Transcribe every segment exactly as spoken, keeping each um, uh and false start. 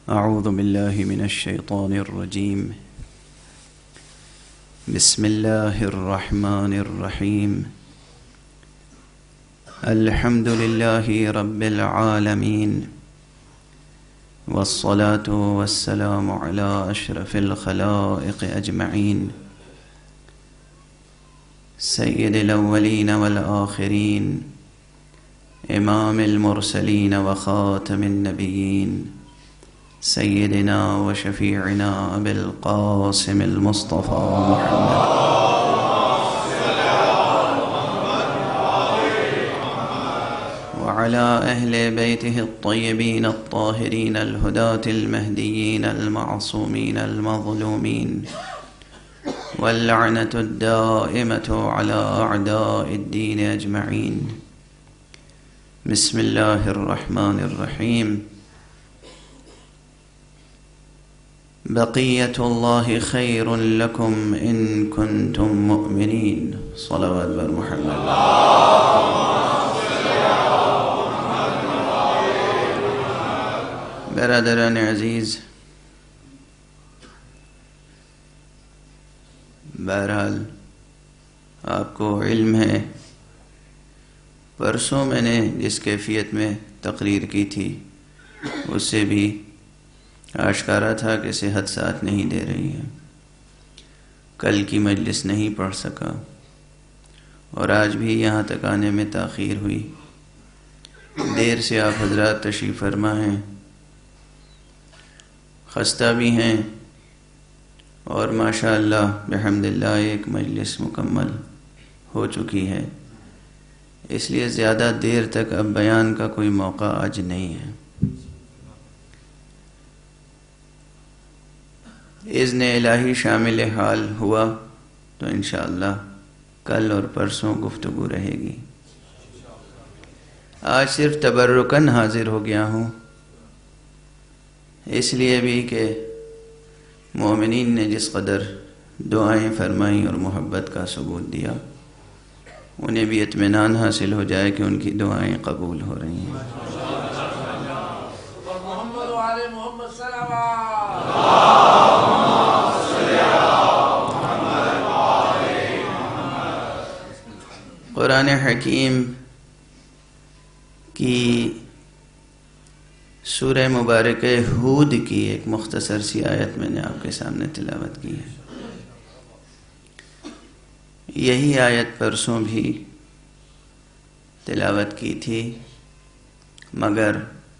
أعوذ بالله من الشيطان الرجيم. بسم الله الرحمن الرحيم. الحمد لله رب العالمين، والصلاة والسلام على أشرف الخلائق أجمعين، سيد الأولين والآخرين، إمام المرسلين وخاتم النبيين، سيدنا وشفيعنا أبي القاسم المصطفى محمد وعلى أهل بيته الطيبين الطاهرين الهداة المهديين المعصومين المظلومين، واللعنة الدائمة على أعداء الدين أجمعين. بسم الله الرحمن الرحيم. بقية الله خير لكم إن كنتم مؤمنين. صلوات بر محمد. برادران عزیز، بہرحال آپ کو علم ہے، پرسوں میں نے جس کیفیت میں تقریر کی تھی اس سے بھی آشکارا تھا کہ صحت ساتھ نہیں دے رہی ہے. کل کی مجلس نہیں پڑھ سکا اور آج بھی یہاں تک آنے میں تاخیر ہوئی. دیر سے آپ حضرات تشریف فرما ہیں، خستہ بھی ہیں، اور ماشاء اللہ بحمد اللہ ایک مجلس مکمل ہو چکی ہے. اس لیے زیادہ دیر تک اب بیان کا کوئی موقع آج نہیں ہے. اذن الہی شامل حال ہوا تو انشاءاللہ کل اور پرسوں گفتگو رہے گی. آج صرف تبرکاً حاضر ہو گیا ہوں، اس لیے بھی کہ مومنین نے جس قدر دعائیں فرمائیں اور محبت کا ثبوت دیا، انہیں بھی اطمینان حاصل ہو جائے کہ ان کی دعائیں قبول ہو رہی ہیں. قرآن حکیم کی سورہ مبارکہ ہود کی ایک مختصر سی آیت میں نے آپ کے سامنے تلاوت کی ہے. یہی آیت پرسوں بھی تلاوت کی تھی، مگر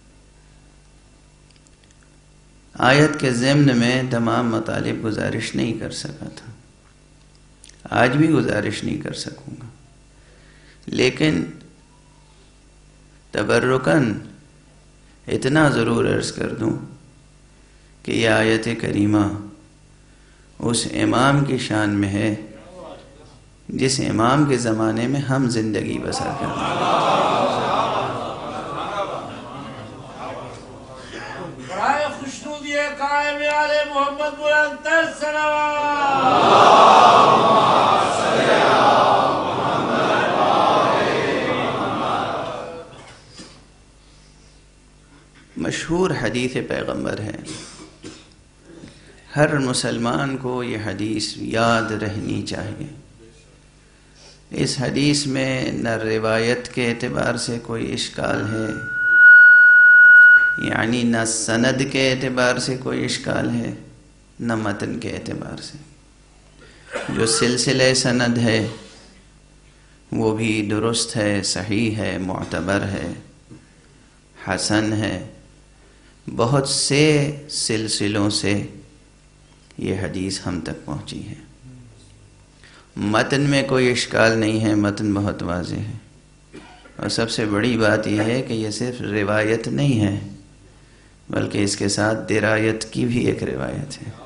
آیت کے ضمن میں تمام مطالب گزارش نہیں کر سکا تھا. آج بھی گزارش نہیں کر سکوں گا، لیکن تبرکاً اتنا ضرور عرض کر دوں کہ یہ آیت کریمہ اس امام کی شان میں ہے جس امام کے زمانے میں ہم زندگی بسر کر رہے ہیں. برائے خوشنودی قائم آل محمد بلندتر صلوات. مشہور حدیث پیغمبر ہے، ہر مسلمان کو یہ حدیث یاد رہنی چاہیے. اس حدیث میں نہ روایت کے اعتبار سے کوئی اشکال ہے، یعنی نہ سند کے اعتبار سے کوئی اشکال ہے، نہ متن کے اعتبار سے. جو سلسلہ سند ہے وہ بھی درست ہے، صحیح ہے، معتبر ہے، حسن ہے. بہت سے سلسلوں سے یہ حدیث ہم تک پہنچی ہے. متن میں کوئی اشکال نہیں ہے، متن بہت واضح ہے. اور سب سے بڑی بات یہ ہے کہ یہ صرف روایت نہیں ہے بلکہ اس کے ساتھ درایت کی بھی ایک روایت ہے.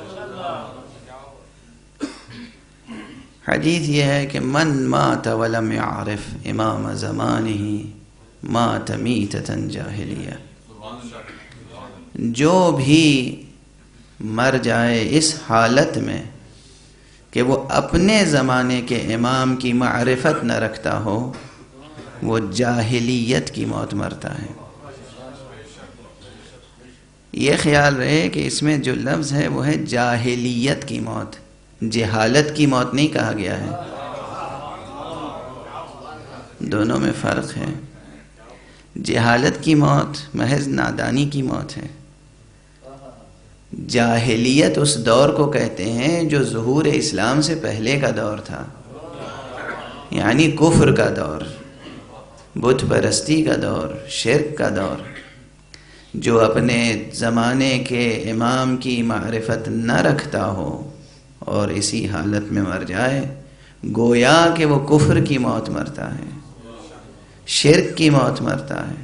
حدیث یہ ہے کہ من مات ولم يعرف امام زمانہ مات میتۃ جاہلیہ. جو بھی مر جائے اس حالت میں کہ وہ اپنے زمانے کے امام کی معرفت نہ رکھتا ہو، وہ جاہلیت کی موت مرتا ہے. یہ خیال رہے کہ اس میں جو لفظ ہے وہ ہے جاہلیت کی موت، جہالت کی موت نہیں کہا گیا ہے، دونوں میں فرق ہے۔ جہالت کی موت محض نادانی کی موت ہے، جاہلیت اس دور کو کہتے ہیں جو ظہور اسلام سے پہلے کا دور تھا، یعنی کفر کا دور، بت پرستی کا دور، شرک کا دور۔ جو اپنے زمانے کے امام کی معرفت نہ رکھتا ہو اور اسی حالت میں مر جائے، گویا کہ وہ کفر کی موت مرتا ہے، شرک کی موت مرتا ہے،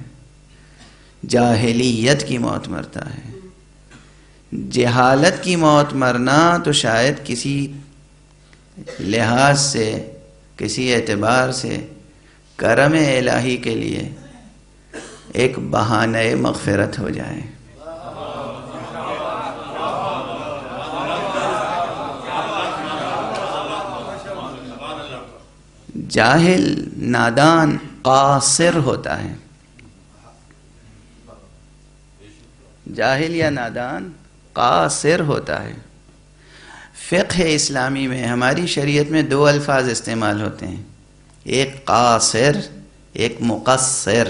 جاہلیت کی موت مرتا ہے۔ جہالت کی موت مرنا تو شاید کسی لحاظ سے، کسی اعتبار سے کرم الہی کے لیے ایک بہانہ مغفرت ہو جائے۔ جاہل، نادان، قاصر ہوتا ہے۔ جاہل یا نادان قاصر ہوتا ہے۔ فقہ اسلامی میں، ہماری شریعت میں دو الفاظ استعمال ہوتے ہیں، ایک قاصر، ایک مقصر۔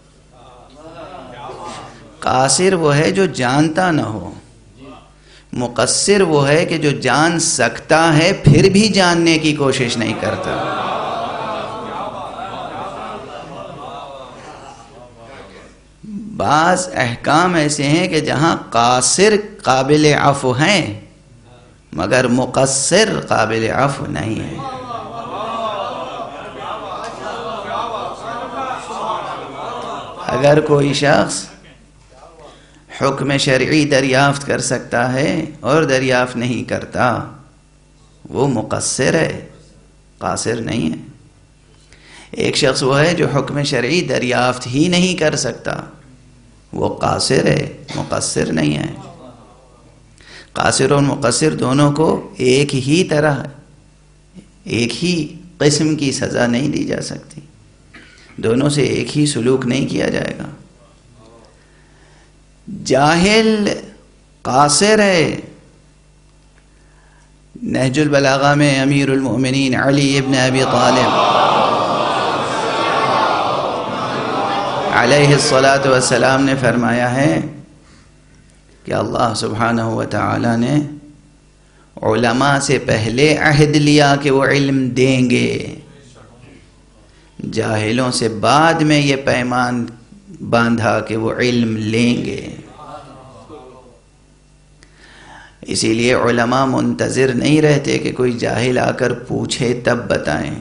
قاصر وہ ہے جو جانتا نہ ہو، مقصر وہ ہے کہ جو جان سکتا ہے پھر بھی جاننے کی کوشش نہیں کرتا۔ بعض احکام ایسے ہیں کہ جہاں قاصر قابل عفو ہیں مگر مقصر قابل عفو نہیں ہے۔ اگر کوئی شخص حکم شرعی دریافت کر سکتا ہے اور دریافت نہیں کرتا، وہ مقصر ہے، قاصر نہیں ہے۔ ایک شخص وہ ہے جو حکم شرعی دریافت ہی نہیں کر سکتا، وہ قاصر ہے، مقصر نہیں ہے۔ قاصر اور مقصر دونوں کو ایک ہی طرح، ایک ہی قسم کی سزا نہیں دی جا سکتی، دونوں سے ایک ہی سلوک نہیں کیا جائے گا۔ جاہل قاصر ہے۔ نہج البلاغہ میں امیر المؤمنین علی ابن ابی طالب علیہ الصلاۃ والسلام نے فرمایا ہے کہ اللہ سبحانہ و تعالی نے علماء سے پہلے عہد لیا کہ وہ علم دیں گے، جاہلوں سے بعد میں یہ پیمان باندھا کہ وہ علم لیں گے۔ اسی لیے علماء منتظر نہیں رہتے کہ کوئی جاہل آ کر پوچھے تب بتائیں،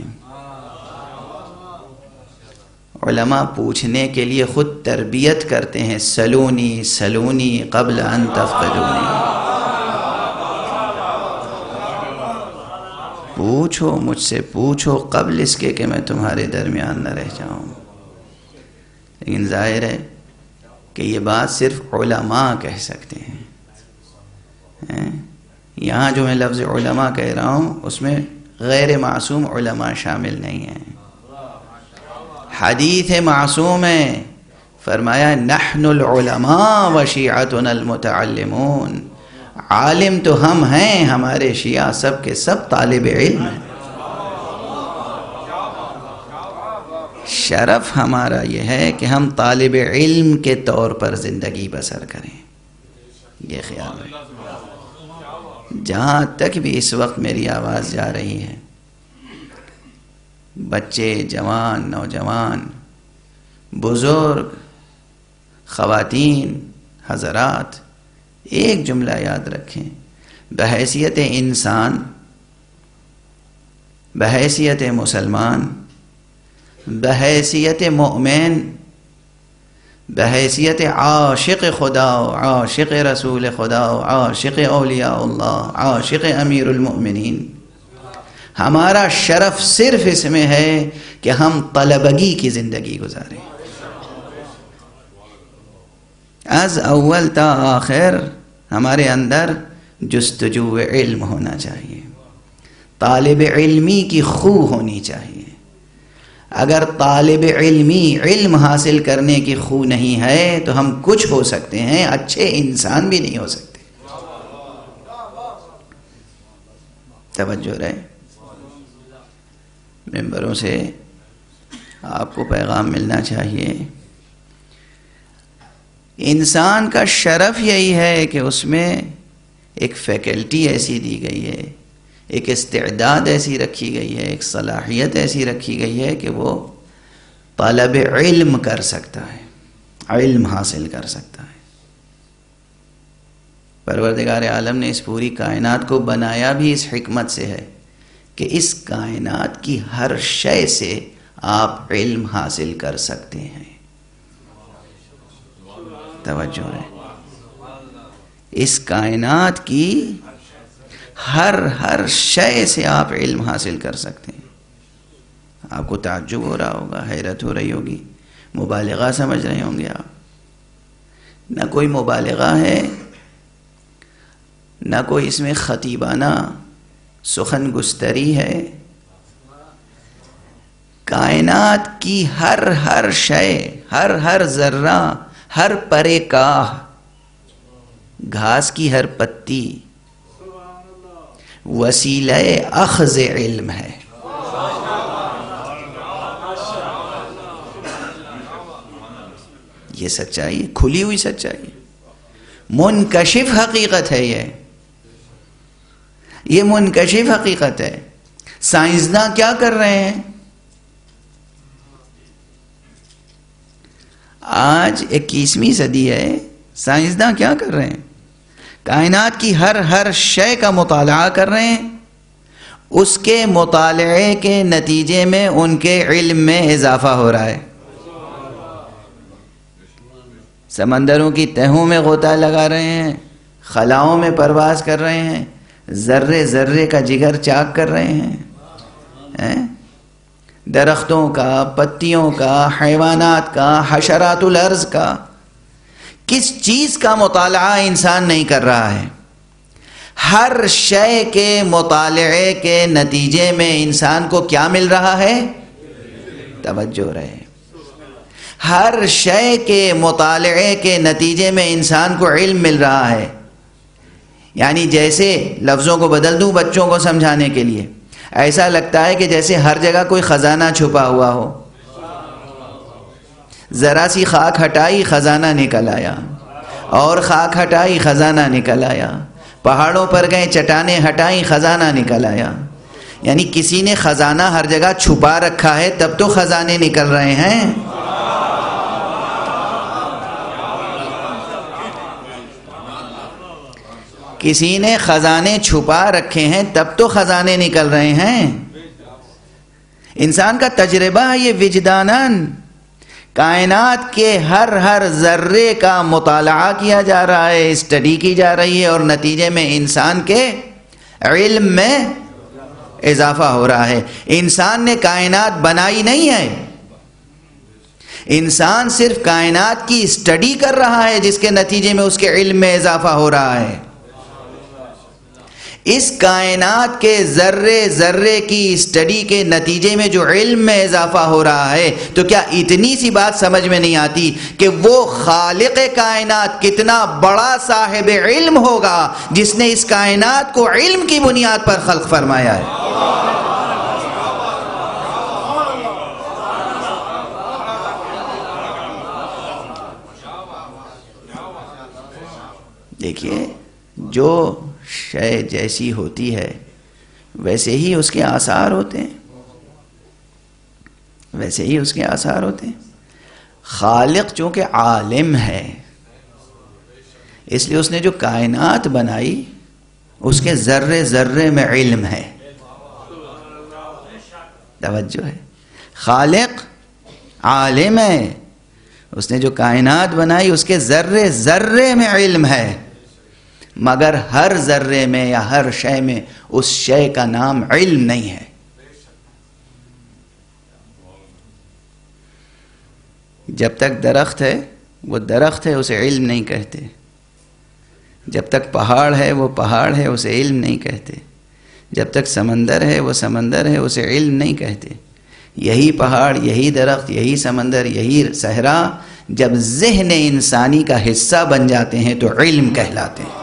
علماء پوچھنے کے لیے خود تربیت کرتے ہیں، سلونی سلونی قبل ان تفقدونی، پوچھو مجھ سے، پوچھو قبل اس کے کہ میں تمہارے درمیان نہ رہ جاؤں۔ لیکن ظاہر ہے کہ یہ بات صرف علماء کہہ سکتے ہیں۔ یہاں جو میں لفظ علماء کہہ رہا ہوں اس میں غیر معصوم علماء شامل نہیں ہیں۔ حدیث معصوم ہے، فرمایا نحن العلماء وشیعتنا المتعلمون، عالم تو ہم ہیں، ہمارے شیعہ سب کے سب طالب علم ہیں۔ شرف ہمارا یہ ہے کہ ہم طالب علم کے طور پر زندگی بسر کریں، یہ خیال ہے۔ جہاں تک بھی اس وقت میری آواز جا رہی ہے، بچے، جوان، نوجوان، بزرگ، خواتین، حضرات، ایک جملہ یاد رکھیں، بحیثیت انسان، بحیثیت مسلمان، بحیثیت مومن، بحیثیت عاشق خدا و عاشق رسول خدا و عاشق اولیاء اللہ، عاشق امیر المؤمنین، ہمارا شرف صرف اس میں ہے کہ ہم طلبگی کی زندگی گزاریں، از اول تا آخر ہمارے اندر جستجو علم ہونا چاہیے، طالب علمی کی خو ہونی چاہیے۔ اگر طالب علمی علم حاصل کرنے کی خو نہیں ہے تو ہم کچھ ہو سکتے ہیں، اچھے انسان بھی نہیں ہو سکتے۔ توجہ رہے، ممبروں سے آپ کو پیغام ملنا چاہیے۔ انسان کا شرف یہی ہے کہ اس میں ایک فیکلٹی ایسی دی گئی ہے، ایک استعداد ایسی رکھی گئی ہے، ایک صلاحیت ایسی رکھی گئی ہے کہ وہ طلب علم کر سکتا ہے، علم حاصل کر سکتا ہے۔ پروردگار عالم نے اس پوری کائنات کو بنایا بھی اس حکمت سے ہے کہ اس کائنات کی ہر شے سے آپ علم حاصل کر سکتے ہیں۔ توجہ ہے، اس کائنات کی ہر ہر شے سے آپ علم حاصل کر سکتے ہیں۔ آپ کو تعجب ہو رہا ہوگا، حیرت ہو رہی ہوگی، مبالغہ سمجھ رہے ہوں گے آپ۔ نہ کوئی مبالغہ ہے، نہ کوئی اس میں خطیبانہ سخن گستری ہے۔ کائنات کی ہر ہر شے، ہر ہر ذرہ، ہر پرے کاہ، گھاس کی ہر پتی وسیلہ اخذ علم ہے۔ یہ سچائی، کھلی ہوئی سچائی، منکشف حقیقت ہے۔ یہ یہ منکشف حقیقت ہے۔ سائنسداں کیا کر رہے ہیں؟ آج اکیسویں صدی ہے، سائنسداں کیا کر رہے ہیں؟ کائنات کی ہر ہر شے کا مطالعہ کر رہے ہیں، اس کے مطالعے کے نتیجے میں ان کے علم میں اضافہ ہو رہا ہے۔ سمندروں کی تہوں میں غوطہ لگا رہے ہیں، خلاؤں میں پرواز کر رہے ہیں، ذرے ذرے کا جگر چاک کر رہے ہیں، درختوں کا، پتیوں کا، حیوانات کا، حشرات الارض کا۔ کس چیز کا مطالعہ انسان نہیں کر رہا ہے؟ ہر شے کے مطالعے کے نتیجے میں انسان کو کیا مل رہا ہے؟ توجہ رہے، ہر شے کے مطالعے کے نتیجے میں انسان کو علم مل رہا ہے۔ یعنی جیسے لفظوں کو بدل دوں بچوں کو سمجھانے کے لیے، ایسا لگتا ہے کہ جیسے ہر جگہ کوئی خزانہ چھپا ہوا ہو۔ ذرا سی خاک ہٹائی، خزانہ نکل آیا، اور خاک ہٹائی، خزانہ نکل آیا۔ پہاڑوں پر گئے، چٹانیں ہٹائیں، خزانہ نکل آیا۔ یعنی کسی نے خزانہ ہر جگہ چھپا رکھا ہے، تب تو خزانے نکل رہے ہیں۔ کسی نے خزانے چھپا رکھے ہیں، تب تو خزانے نکل رہے ہیں۔ انسان کا تجربہ ہے یہ وجداناً، کائنات کے ہر ہر ذرے کا مطالعہ کیا جا رہا ہے، اسٹڈی کی جا رہی ہے، اور نتیجے میں انسان کے علم میں اضافہ ہو رہا ہے۔ انسان نے کائنات بنائی نہیں ہے، انسان صرف کائنات کی اسٹڈی کر رہا ہے، جس کے نتیجے میں اس کے علم میں اضافہ ہو رہا ہے۔ اس کائنات کے ذرے ذرے کی اسٹڈی کے نتیجے میں جو علم میں اضافہ ہو رہا ہے، تو کیا اتنی سی بات سمجھ میں نہیں آتی کہ وہ خالق کائنات کتنا بڑا صاحب علم ہوگا جس نے اس کائنات کو علم کی بنیاد پر خلق فرمایا ہے۔ دیکھیے، جو شے جیسی ہوتی ہے ویسے ہی اس کے آثار ہوتے ہیں، ویسے ہی اس کے آثار ہوتے ہیں۔ خالق چونکہ عالم ہے، اس لیے اس نے جو کائنات بنائی اس کے ذرے ذرے میں علم ہے۔ توجہ ہے، خالق عالم ہے، اس نے جو کائنات بنائی اس کے ذرے ذرے میں علم ہے، مگر ہر ذرے میں یا ہر شے میں اس شے کا نام علم نہیں ہے۔ جب تک درخت ہے وہ درخت ہے، اسے علم نہیں کہتے۔ جب تک پہاڑ ہے وہ پہاڑ ہے، اسے علم نہیں کہتے۔ جب تک سمندر ہے وہ سمندر ہے، اسے علم نہیں کہتے۔ یہی پہاڑ، یہی درخت، یہی سمندر، یہی صحرا جب ذہن انسانی کا حصہ بن جاتے ہیں تو علم کہلاتے ہیں.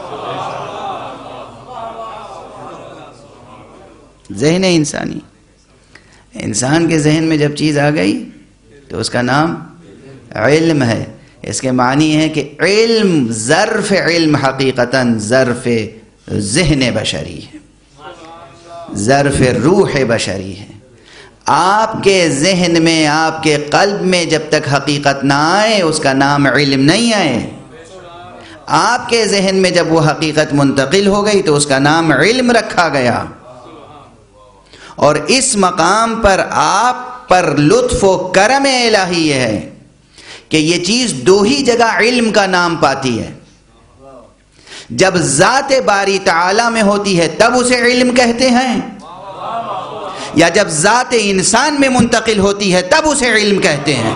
ذہن انسانی، انسان کے ذہن میں جب چیز آ گئی تو اس کا نام علم ہے. اس کے معنی ہے کہ علم ظرف علم حقیقتاً ظرف ذہن بشری ہے، ظرف روح بشری ہے. آپ کے ذہن میں، آپ کے قلب میں جب تک حقیقت نہ آئے اس کا نام علم نہیں آئے. آپ کے ذہن میں جب وہ حقیقت منتقل ہو گئی تو اس کا نام علم رکھا گیا. اور اس مقام پر آپ پر لطف و کرم الہی یہ ہے کہ یہ چیز دو ہی جگہ علم کا نام پاتی ہے. جب ذات باری تعالی میں ہوتی ہے تب اسے علم کہتے ہیں، یا جب ذات انسان میں منتقل ہوتی ہے تب اسے علم کہتے ہیں.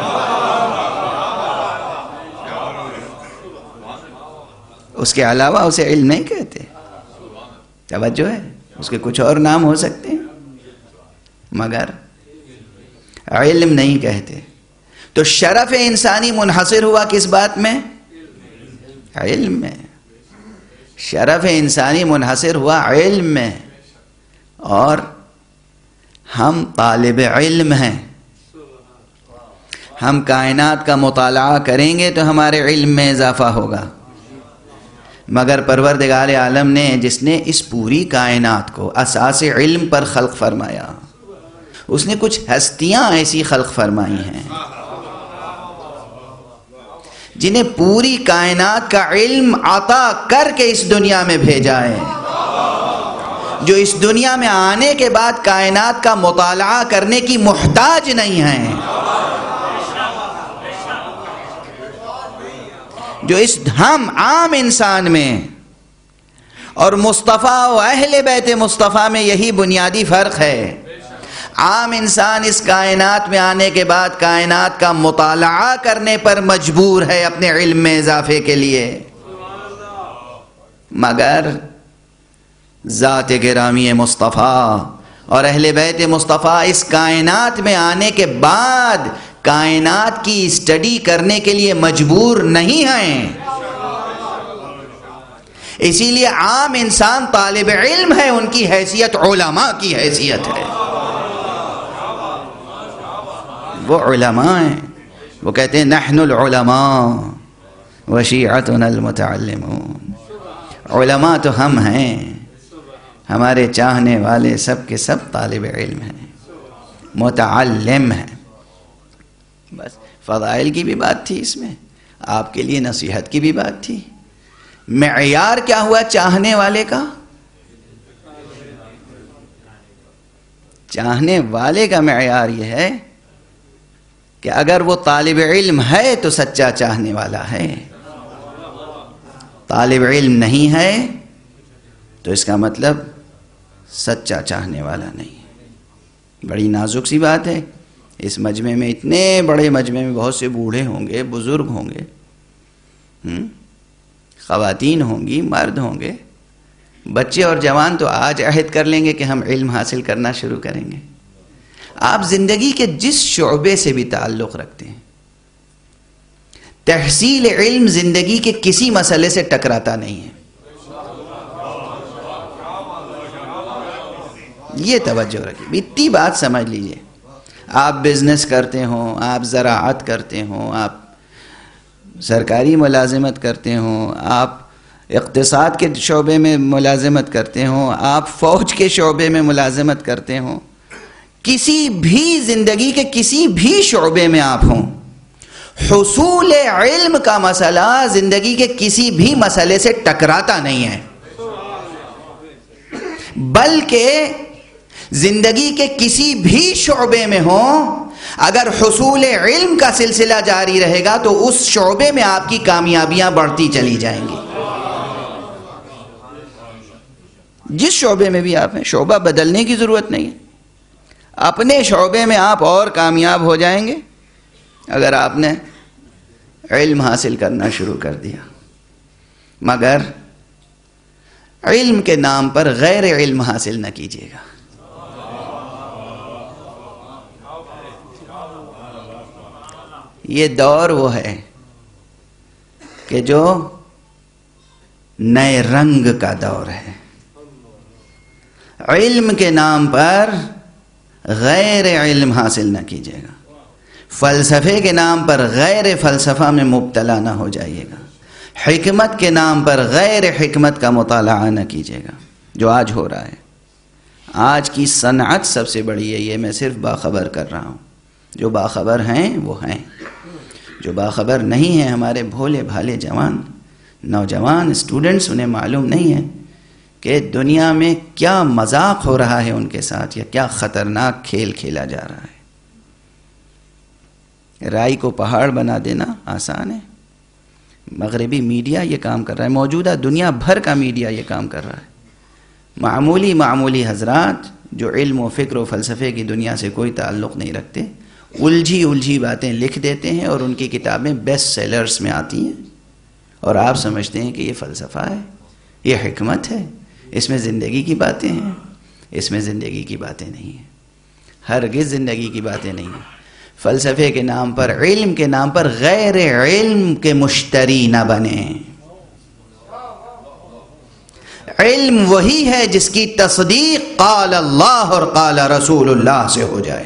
اس کے علاوہ اسے علم نہیں کہتے. توجہ ہے، اس کے کچھ اور نام ہو سکتے ہیں مگر علم نہیں کہتے. تو شرف انسانی منحصر ہوا کس بات میں؟ علم میں. شرف انسانی منحصر ہوا علم میں. اور ہم طالب علم ہیں. ہم کائنات کا مطالعہ کریں گے تو ہمارے علم میں اضافہ ہوگا. مگر پروردگار عالم نے جس نے اس پوری کائنات کو اساس علم پر خلق فرمایا، اس نے کچھ ہستیاں ایسی خلق فرمائی ہیں جنہیں پوری کائنات کا علم عطا کر کے اس دنیا میں بھیجا ہے، جو اس دنیا میں آنے کے بعد کائنات کا مطالعہ کرنے کی محتاج نہیں ہیں، جو اس ہم عام انسان میں اور مصطفیٰ و اہل بیت مصطفیٰ میں یہی بنیادی فرق ہے. عام انسان اس کائنات میں آنے کے بعد کائنات کا مطالعہ کرنے پر مجبور ہے اپنے علم میں اضافے کے لیے، مگر ذات گرامی مصطفیٰ اور اہل بیت مصطفیٰ اس کائنات میں آنے کے بعد کائنات کی اسٹڈی کرنے کے لیے مجبور نہیں ہیں. اسی لیے عام انسان طالب علم ہے، ان کی حیثیت علماء کی حیثیت ہے. وہ علماء ہیں، وہ کہتے ہیں نحن العلماء وشیعتنا المتعلمون. علماء تو ہم ہیں، ہمارے چاہنے والے سب کے سب طالب علم ہیں، متعلم ہیں. بس فضائل کی بھی بات تھی اس میں، آپ کے لیے نصیحت کی بھی بات تھی. معیار کیا ہوا چاہنے والے کا؟ چاہنے والے کا معیار یہ ہے کہ اگر وہ طالب علم ہے تو سچا چاہنے والا ہے، طالب علم نہیں ہے تو اس کا مطلب سچا چاہنے والا نہیں. بڑی نازک سی بات ہے. اس مجمع میں، اتنے بڑے مجمع میں بہت سے بوڑھے ہوں گے، بزرگ ہوں گے، خواتین ہوں گی، مرد ہوں گے، بچے اور جوان تو آج عہد کر لیں گے کہ ہم علم حاصل کرنا شروع کریں گے. آپ زندگی کے جس شعبے سے بھی تعلق رکھتے ہیں، تحصیل علم زندگی کے کسی مسئلے سے ٹکراتا نہیں ہے. یہ توجہ رکھیے، اتنی بات سمجھ لیجئے. آپ بزنس کرتے ہوں، آپ زراعت کرتے ہوں، آپ سرکاری ملازمت کرتے ہوں، آپ اقتصاد کے شعبے میں ملازمت کرتے ہوں، آپ فوج کے شعبے میں ملازمت کرتے ہوں، کسی بھی زندگی کے کسی بھی شعبے میں آپ ہوں، حصول علم کا مسئلہ زندگی کے کسی بھی مسئلے سے ٹکراتا نہیں ہے، بلکہ زندگی کے کسی بھی شعبے میں ہوں، اگر حصول علم کا سلسلہ جاری رہے گا تو اس شعبے میں آپ کی کامیابیاں بڑھتی چلی جائیں گی. جس شعبے میں بھی آپ ہیں، شعبہ بدلنے کی ضرورت نہیں ہے. اپنے شعبے میں آپ اور کامیاب ہو جائیں گے اگر آپ نے علم حاصل کرنا شروع کر دیا. مگر علم کے نام پر غیر علم حاصل نہ کیجیے گا. یہ دور وہ ہے کہ جو نئے رنگ کا دور ہے. علم کے نام پر غیر علم حاصل نہ کیجیے گا، فلسفے کے نام پر غیر فلسفہ میں مبتلا نہ ہو جائیے گا، حکمت کے نام پر غیر حکمت کا مطالعہ نہ کیجیے گا جو آج ہو رہا ہے. آج کی صنعت سب سے بڑی ہے. یہ میں صرف باخبر کر رہا ہوں. جو باخبر ہیں وہ ہیں، جو باخبر نہیں ہیں ہمارے بھولے بھالے جوان نوجوان اسٹوڈنٹس، انہیں معلوم نہیں ہے کہ دنیا میں کیا مذاق ہو رہا ہے ان کے ساتھ، یا کیا خطرناک کھیل کھیلا جا رہا ہے. رائی کو پہاڑ بنا دینا آسان ہے. مغربی میڈیا یہ کام کر رہا ہے، موجودہ دنیا بھر کا میڈیا یہ کام کر رہا ہے. معمولی معمولی حضرات جو علم و فکر و فلسفے کی دنیا سے کوئی تعلق نہیں رکھتے، الجھی الجھی باتیں لکھ دیتے ہیں اور ان کی کتابیں بیسٹ سیلرز میں آتی ہیں، اور آپ سمجھتے ہیں کہ یہ فلسفہ ہے، یہ حکمت ہے، اس میں زندگی کی باتیں ہیں. اس میں زندگی کی باتیں نہیں ہیں، ہرگز زندگی کی باتیں نہیں ہیں. فلسفے کے نام پر، علم کے نام پر غیر علم کے مشتری نہ بنیں. علم وہی ہے جس کی تصدیق قال اللہ اور قال رسول اللہ سے ہو جائے.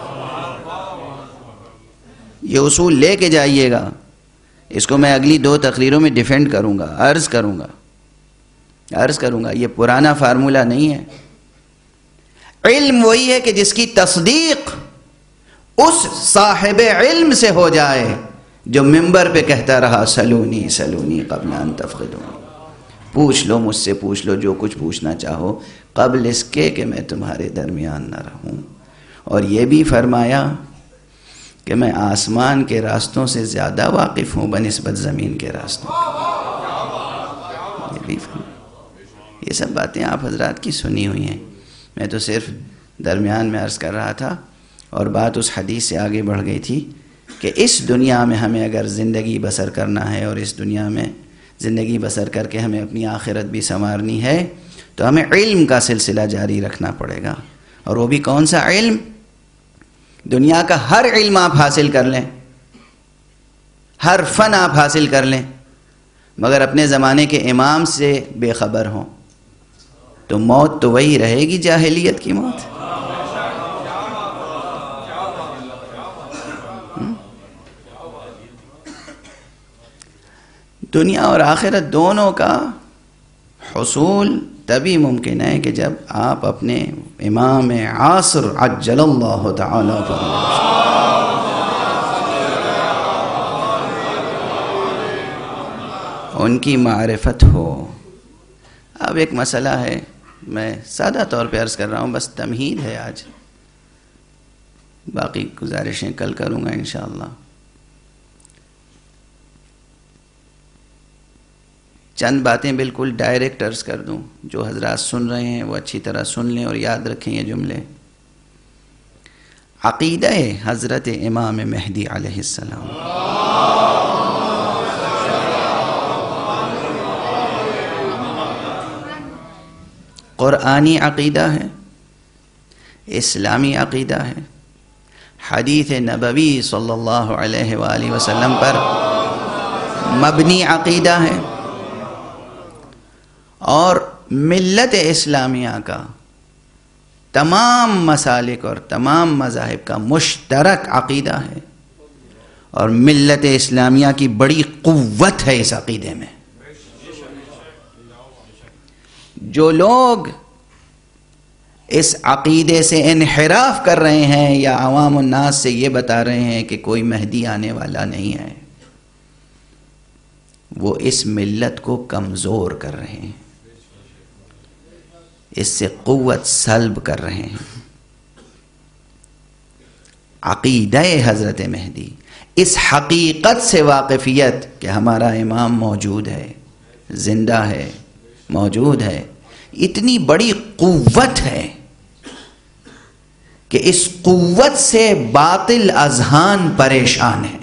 یہ اصول لے کے جائیے گا. اس کو میں اگلی دو تقریروں میں ڈیفینڈ کروں گا، عرض کروں گا عرض کروں گا یہ پرانا فارمولہ نہیں ہے. علم وہی ہے کہ جس کی تصدیق اس صاحب علم سے ہو جائے جو منبر پہ کہتا رہا سلونی سلونی قبل ان تفقدون، پوچھ لو مجھ سے، پوچھ لو جو کچھ پوچھنا چاہو قبل اس کے کہ میں تمہارے درمیان نہ رہوں. اور یہ بھی فرمایا کہ میں آسمان کے راستوں سے زیادہ واقف ہوں بنسبت زمین کے راستوں کے. یہ بھی فرمایا. یہ سب باتیں آپ حضرات کی سنی ہوئی ہیں. میں تو صرف درمیان میں عرض کر رہا تھا، اور بات اس حدیث سے آگے بڑھ گئی تھی کہ اس دنیا میں ہمیں اگر زندگی بسر کرنا ہے، اور اس دنیا میں زندگی بسر کر کے ہمیں اپنی آخرت بھی سنوارنی ہے، تو ہمیں علم کا سلسلہ جاری رکھنا پڑے گا. اور وہ بھی کون سا علم؟ دنیا کا ہر علم آپ حاصل کر لیں، ہر فن آپ حاصل کر لیں، مگر اپنے زمانے کے امام سے بے خبر ہوں تو موت تو وہی رہے گی، جاہلیت کی موت. دنیا اور آخرت دونوں کا حصول تبھی ممکن ہے کہ جب آپ اپنے امام عصر عجل اللہ تعالی ان کی معرفت ہو. اب ایک مسئلہ ہے، میں سادہ طور پہ عرض کر رہا ہوں، بس تمہید ہے آج، باقی گزارشیں کل کروں گا انشاءاللہ. چند باتیں بالکل ڈائریکٹ عرض کر دوں، جو حضرات سن رہے ہیں وہ اچھی طرح سن لیں اور یاد رکھیں یہ جملے. عقیدہ حضرت امام مہدی علیہ السلام، قرآنی عقیدہ ہے، اسلامی عقیدہ ہے، حدیث نبوی صلی اللہ علیہ وآلہ وسلم پر مبنی عقیدہ ہے، اور ملت اسلامیہ کا تمام مسالک اور تمام مذاہب کا مشترک عقیدہ ہے. اور ملت اسلامیہ کی بڑی قوت ہے اس عقیدے میں. جو لوگ اس عقیدے سے انحراف کر رہے ہیں یا عوام الناس سے یہ بتا رہے ہیں کہ کوئی مہدی آنے والا نہیں ہے، وہ اس ملت کو کمزور کر رہے ہیں، اس سے قوت سلب کر رہے ہیں. عقیدہ حضرت مہدی، اس حقیقت سے واقفیت کہ ہمارا امام موجود ہے، زندہ ہے، موجود ہے، اتنی بڑی قوت ہے کہ اس قوت سے باطل اذہان پریشان ہیں.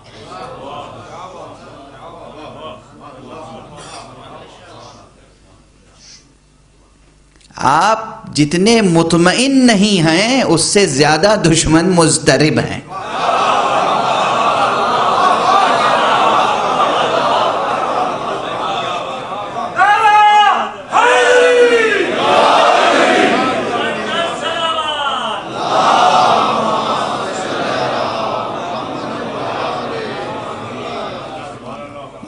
آپ جتنے مطمئن نہیں ہیں اس سے زیادہ دشمن مضطرب ہیں.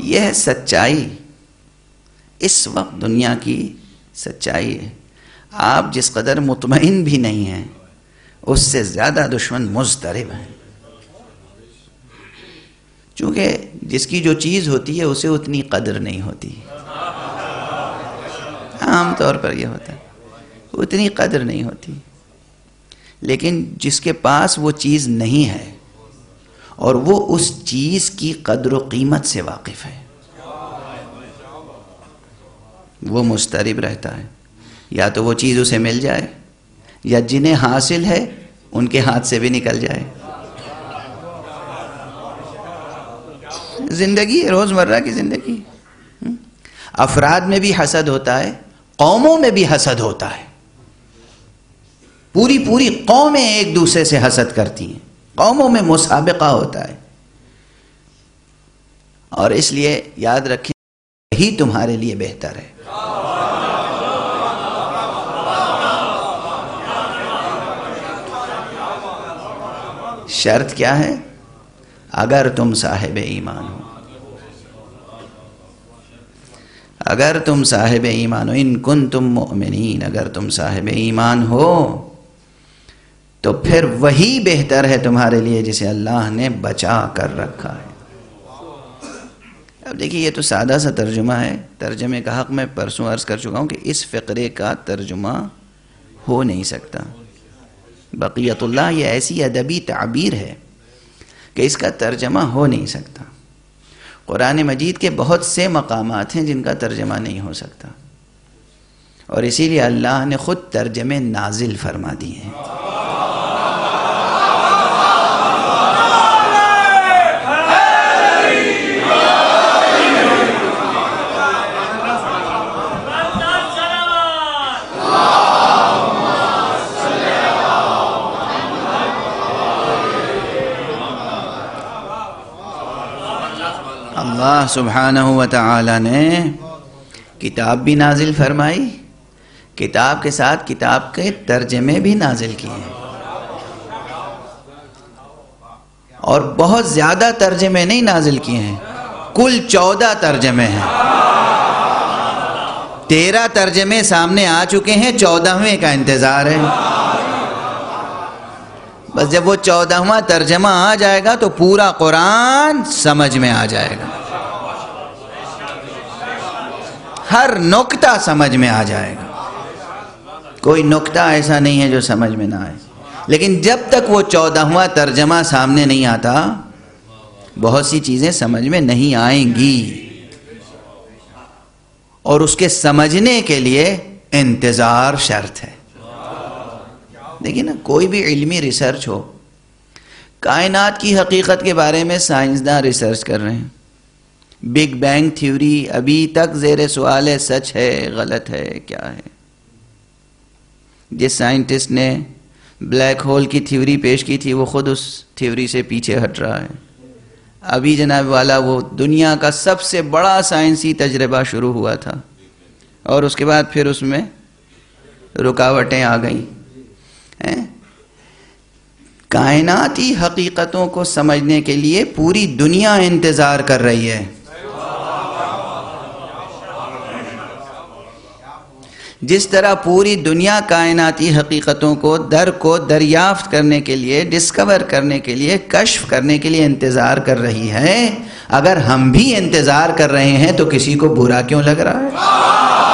یہ ہے سچائی، اس وقت دنیا کی سچائی ہے. آپ جس قدر مطمئن بھی نہیں ہیں اس سے زیادہ دشمن مضطرب ہیں، چونکہ جس کی جو چیز ہوتی ہے اسے اتنی قدر نہیں ہوتی. عام طور پر یہ ہوتا ہے، اتنی قدر نہیں ہوتی. لیکن جس کے پاس وہ چیز نہیں ہے اور وہ اس چیز کی قدر و قیمت سے واقف ہے، وہ مضطرب رہتا ہے. یا تو وہ چیز اسے مل جائے، یا جنہیں حاصل ہے ان کے ہاتھ سے بھی نکل جائے. زندگی، روزمرہ کی زندگی. افراد میں بھی حسد ہوتا ہے، قوموں میں بھی حسد ہوتا ہے. پوری پوری قومیں ایک دوسرے سے حسد کرتی ہیں، قوموں میں مسابقہ ہوتا ہے. اور اس لیے یاد رکھیں یہی تمہارے لیے بہتر ہے. شرط کیا ہے؟ اگر تم صاحب ایمان ہو، اگر تم صاحب ایمان ہو، ان کنتم مؤمنین، اگر تم صاحب ایمان ہو تو پھر وہی بہتر ہے تمہارے لیے جسے اللہ نے بچا کر رکھا ہے. اب دیکھیے یہ تو سادہ سا ترجمہ ہے. ترجمے کا حق میں پرسوں عرض کر چکا ہوں کہ اس فقرے کا ترجمہ ہو نہیں سکتا. بقیت اللہ یہ ایسی ادبی تعبیر ہے کہ اس کا ترجمہ ہو نہیں سکتا. قرآن مجید کے بہت سے مقامات ہیں جن کا ترجمہ نہیں ہو سکتا، اور اسی لیے اللہ نے خود ترجمے نازل فرما دیے ہیں. اللہ سبحانہ و تعالی نے کتاب بھی نازل فرمائی، کتاب کے ساتھ کتاب کے ترجمے بھی نازل کیے ہیں، اور بہت زیادہ ترجمے نہیں نازل کیے ہیں، کل چودہ ترجمے ہیں. تیرہ ترجمے سامنے آ چکے ہیں، چودہویں کا انتظار ہے. بس جب وہ چودہواں ترجمہ آ جائے گا تو پورا قرآن سمجھ میں آ جائے گا، ہر نکتہ سمجھ میں آ جائے گا. کوئی نکتہ ایسا نہیں ہے جو سمجھ میں نہ آئے. لیکن جب تک وہ چودہواں ترجمہ سامنے نہیں آتا بہت سی چیزیں سمجھ میں نہیں آئیں گی، اور اس کے سمجھنے کے لیے انتظار شرط ہے. دیکھیں نا، کوئی بھی علمی ریسرچ ہو، کائنات کی حقیقت کے بارے میں سائنسداں ریسرچ کر رہے ہیں، بگ بینگ تھیوری ابھی تک زیر سوال ہے، سچ ہے غلط ہے کیا ہے. جس سائنٹسٹ نے بلیک ہول کی تھیوری پیش کی تھی وہ خود اس تھیوری سے پیچھے ہٹ رہا ہے. ابھی جناب والا وہ دنیا کا سب سے بڑا سائنسی تجربہ شروع ہوا تھا، اور اس کے بعد پھر اس میں رکاوٹیں آ گئیں. کائناتی حقیقتوں کو سمجھنے کے لیے پوری دنیا انتظار کر رہی ہے. جس طرح پوری دنیا کائناتی حقیقتوں کو در کو دریافت کرنے کے لیے، ڈسکور کرنے کے لیے، کشف کرنے کے لیے انتظار کر رہی ہے، اگر ہم بھی انتظار کر رہے ہیں تو کسی کو برا کیوں لگ رہا ہے؟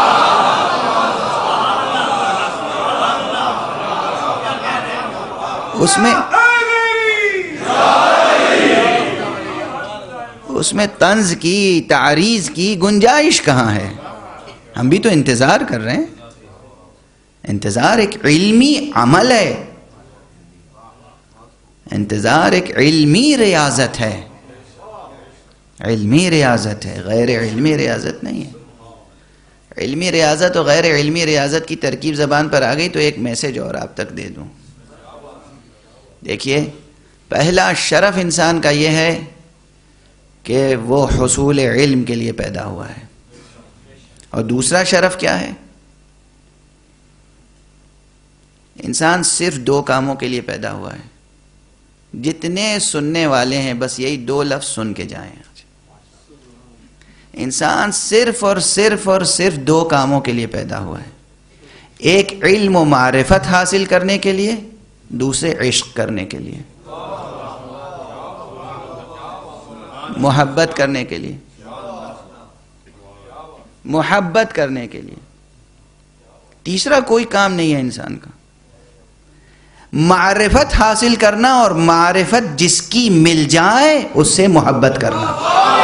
اس میں اس میں طنز کی، تعریض کی گنجائش کہاں ہے؟ ہم بھی تو انتظار کر رہے ہیں. انتظار ایک علمی عمل ہے، انتظار ایک علمی ریاضت ہے، علمی ریاضت ہے، غیر علمی ریاضت نہیں ہے. علمی ریاضت اور غیر علمی ریاضت کی ترکیب زبان پر آ گئی تو ایک میسج اور آپ تک دے دوں. دیکھیے، پہلا شرف انسان کا یہ ہے کہ وہ حصول علم کے لیے پیدا ہوا ہے، اور دوسرا شرف کیا ہے؟ انسان صرف دو کاموں کے لیے پیدا ہوا ہے. جتنے سننے والے ہیں بس یہی دو لفظ سن کے جائیں. انسان صرف اور صرف اور صرف دو کاموں کے لیے پیدا ہوا ہے، ایک علم و معرفت حاصل کرنے کے لیے، دوسرے عشق کرنے کے لیے، محبت کرنے کے لیے، محبت کرنے کے لیے، تیسرا کوئی کام نہیں ہے انسان کا۔ معرفت حاصل کرنا اور معرفت جس کی مل جائے اس سے محبت کرنا۔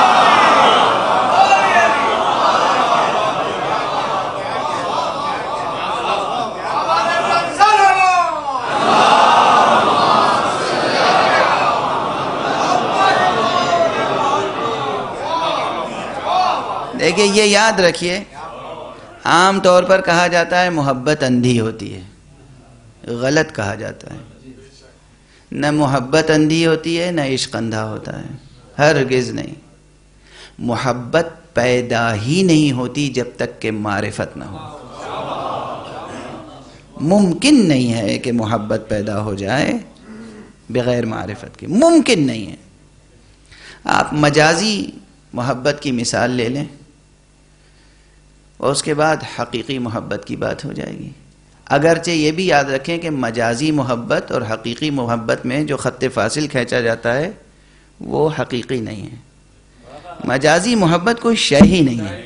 دیکھیے یہ یاد رکھیے، عام طور پر کہا جاتا ہے محبت اندھی ہوتی ہے، غلط کہا جاتا ہے۔ نہ محبت اندھی ہوتی ہے نہ عشق اندھا ہوتا ہے، ہرگز نہیں۔ محبت پیدا ہی نہیں ہوتی جب تک کہ معرفت نہ ہو۔ ممکن نہیں ہے کہ محبت پیدا ہو جائے بغیر معرفت کے، ممکن نہیں ہے۔ آپ مجازی محبت کی مثال لے لیں اور اس کے بعد حقیقی محبت کی بات ہو جائے گی۔ اگرچہ یہ بھی یاد رکھیں کہ مجازی محبت اور حقیقی محبت میں جو خط فاصل کھینچا جاتا ہے وہ حقیقی نہیں ہے۔ مجازی محبت کوئی شے ہی نہیں ہے۔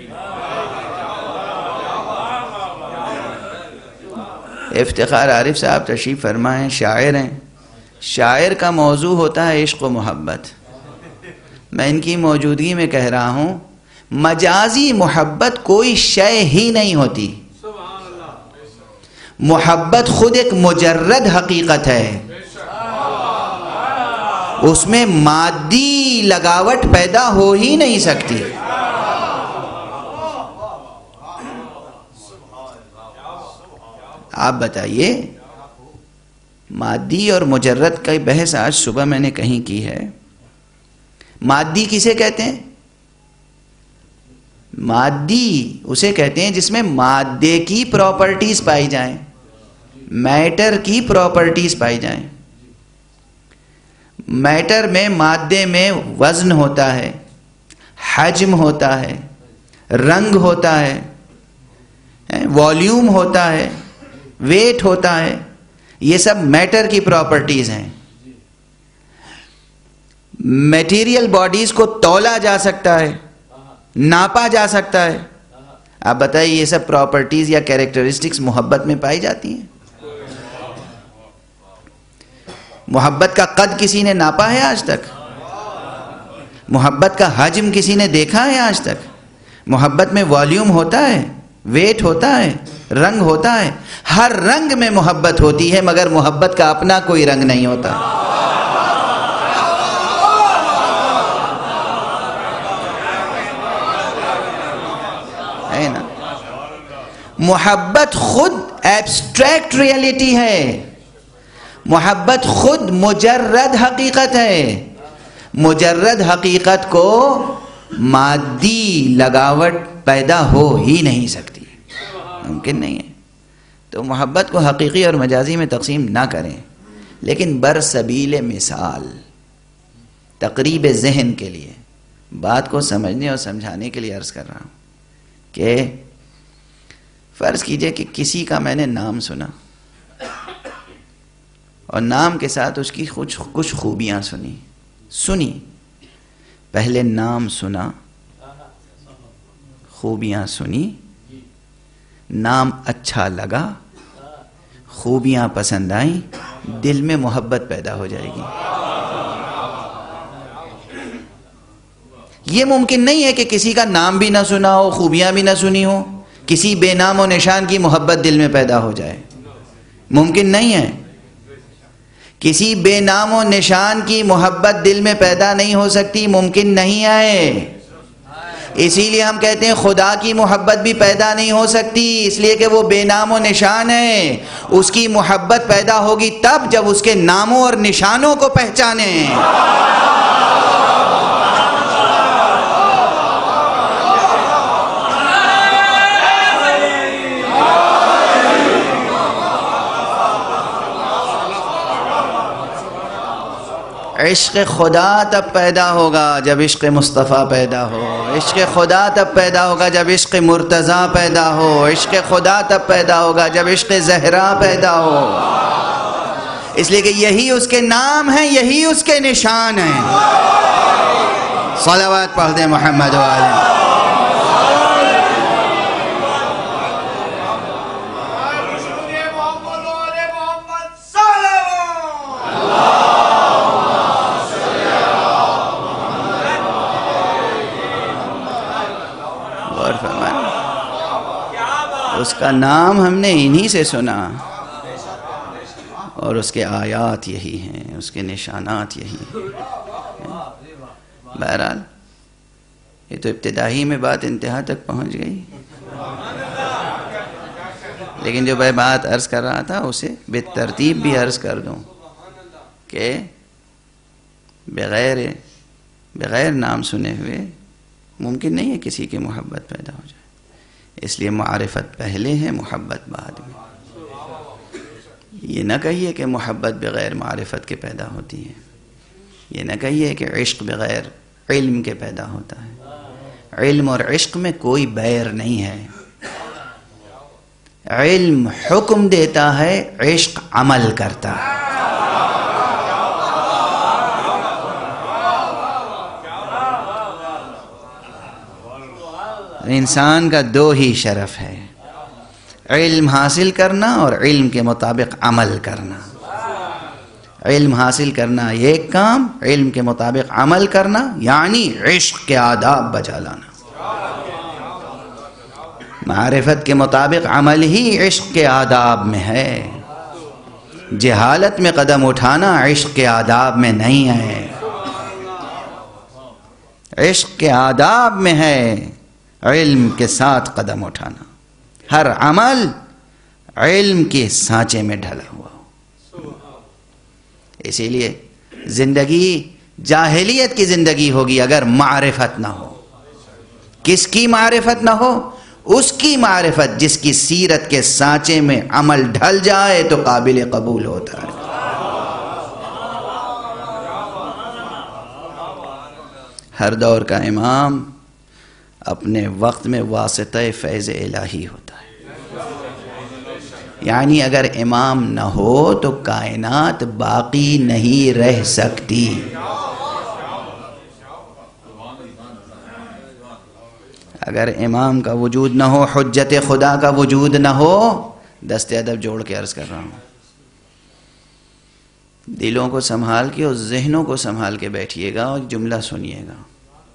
افتخار عارف صاحب تشریف فرمائیں، شاعر ہیں، شاعر کا موضوع ہوتا ہے عشق و محبت۔ میں ان کی موجودگی میں کہہ رہا ہوں مجازی محبت کوئی شے ہی نہیں ہوتی۔ محبت خود ایک مجرد حقیقت ہے، اس میں مادی لگاوٹ پیدا ہو ہی نہیں سکتی۔ آپ بتائیے، مادی اور مجرد کا بحث آج صبح میں نے کہیں کی ہے۔ مادی کسے کہتے ہیں؟ مادی اسے کہتے ہیں جس میں مادے کی پراپرٹیز پائی جائیں، میٹر کی پراپرٹیز پائی جائیں۔ میٹر میں، مادے میں وزن ہوتا ہے، حجم ہوتا ہے، رنگ ہوتا ہے، والیوم ہوتا ہے، ویٹ ہوتا ہے، یہ سب میٹر کی پراپرٹیز ہیں۔ میٹیریل باڈیز کو تولا جا سکتا ہے، ناپا جا سکتا ہے۔ آپ بتائیے یہ سب پراپرٹیز یا کیریکٹرسٹکس محبت میں پائی جاتی ہیں؟ محبت کا قد کسی نے ناپا ہے آج تک؟ محبت کا حجم کسی نے دیکھا ہے آج تک؟ محبت میں والیوم ہوتا ہے، ویٹ ہوتا ہے، رنگ ہوتا ہے۔ ہر رنگ میں محبت ہوتی ہے مگر محبت کا اپنا کوئی رنگ نہیں ہوتا۔ ہے نا؟ محبت خود ایبسٹریکٹ ریئلٹی ہے، محبت خود مجرد حقیقت ہے۔ مجرد حقیقت کو مادی لگاوٹ پیدا ہو ہی نہیں سکتی، ممکن نہیں ہے۔ تو محبت کو حقیقی اور مجازی میں تقسیم نہ کریں، لیکن برسبیل مثال، تقریب ذہن کے لیے، بات کو سمجھنے اور سمجھانے کے لیے عرض کر رہا ہوں کہ فرض کیجئے کہ کسی کا میں نے نام سنا اور نام کے ساتھ اس کی کچھ کچھ خوبیاں سنی سنی پہلے نام سنا، خوبیاں سنی، نام اچھا لگا، خوبیاں پسند آئیں، دل میں محبت پیدا ہو جائے گی۔ یہ ممکن نہیں ہے کہ کسی کا نام بھی نہ سنا ہو، خوبیاں بھی نہ سنی ہو، کسی بے نام و نشان کی محبت دل میں پیدا ہو جائے، ممکن نہیں ہے۔ کسی بے نام و نشان کی محبت دل میں پیدا نہیں ہو سکتی، ممکن نہیں ہے۔ اسی لیے ہم کہتے ہیں خدا کی محبت بھی پیدا نہیں ہو سکتی، اس لیے کہ وہ بے نام و نشان ہے۔ اس کی محبت پیدا ہوگی تب جب اس کے ناموں اور نشانوں کو پہچانیں۔ عشق خدا تب پیدا ہوگا جب عشق مصطفیٰ پیدا ہو، عشق خدا تب پیدا ہوگا جب عشق مرتضیٰ پیدا ہو، عشق خدا تب پیدا ہوگا جب عشق زہرا پیدا ہو، اس لیے کہ یہی اس کے نام ہیں، یہی اس کے نشان ہیں۔ صلوات پڑھ دیں محمد والے۔ اس کا نام ہم نے انہی سے سنا اور اس کے آیات یہی ہیں، اس کے نشانات یہی ہیں۔ بہرحال یہ تو ابتدائی میں بات انتہا تک پہنچ گئی، لیکن جو میں بات عرض کر رہا تھا اسے بالترتیب بھی عرض کر دوں کہ بغیر بغیر نام سنے ہوئے ممکن نہیں ہے کسی کی محبت پیدا ہو جائے، اس لیے معرفت پہلے ہے، محبت بعد میں۔ یہ نہ کہیے کہ محبت بغیر معرفت کے پیدا ہوتی ہے، یہ نہ کہیے کہ عشق بغیر علم کے پیدا ہوتا ہے۔ علم اور عشق میں کوئی بیر نہیں ہے، علم حکم دیتا ہے، عشق عمل کرتا ہے۔ انسان کا دو ہی شرف ہے، علم حاصل کرنا اور علم کے مطابق عمل کرنا۔ علم حاصل کرنا ایک کام، علم کے مطابق عمل کرنا یعنی عشق کے آداب بجا لانا۔ معرفت کے مطابق عمل ہی عشق کے آداب میں ہے، جہالت میں قدم اٹھانا عشق کے آداب میں نہیں ہے، عشق کے آداب میں ہے علم کے ساتھ قدم اٹھانا، ہر عمل علم کے سانچے میں ڈھلا ہوا ہو۔ اسی لیے زندگی جاہلیت کی زندگی ہوگی اگر معرفت نہ ہو۔ کس کی معرفت نہ ہو؟ اس کی معرفت جس کی سیرت کے سانچے میں عمل ڈھل جائے تو قابل قبول ہوتا ہے۔ ہر دور کا امام اپنے وقت میں واسطہ فیض الہی ہوتا ہے، یعنی اگر امام نہ ہو تو کائنات باقی نہیں رہ سکتی۔ اگر امام کا وجود نہ ہو، حجت خدا کا وجود نہ ہو، دست ادب جوڑ کے عرض کر رہا ہوں، دلوں کو سنبھال کے اور ذہنوں کو سنبھال کے بیٹھیے گا اور جملہ سنیے گا۔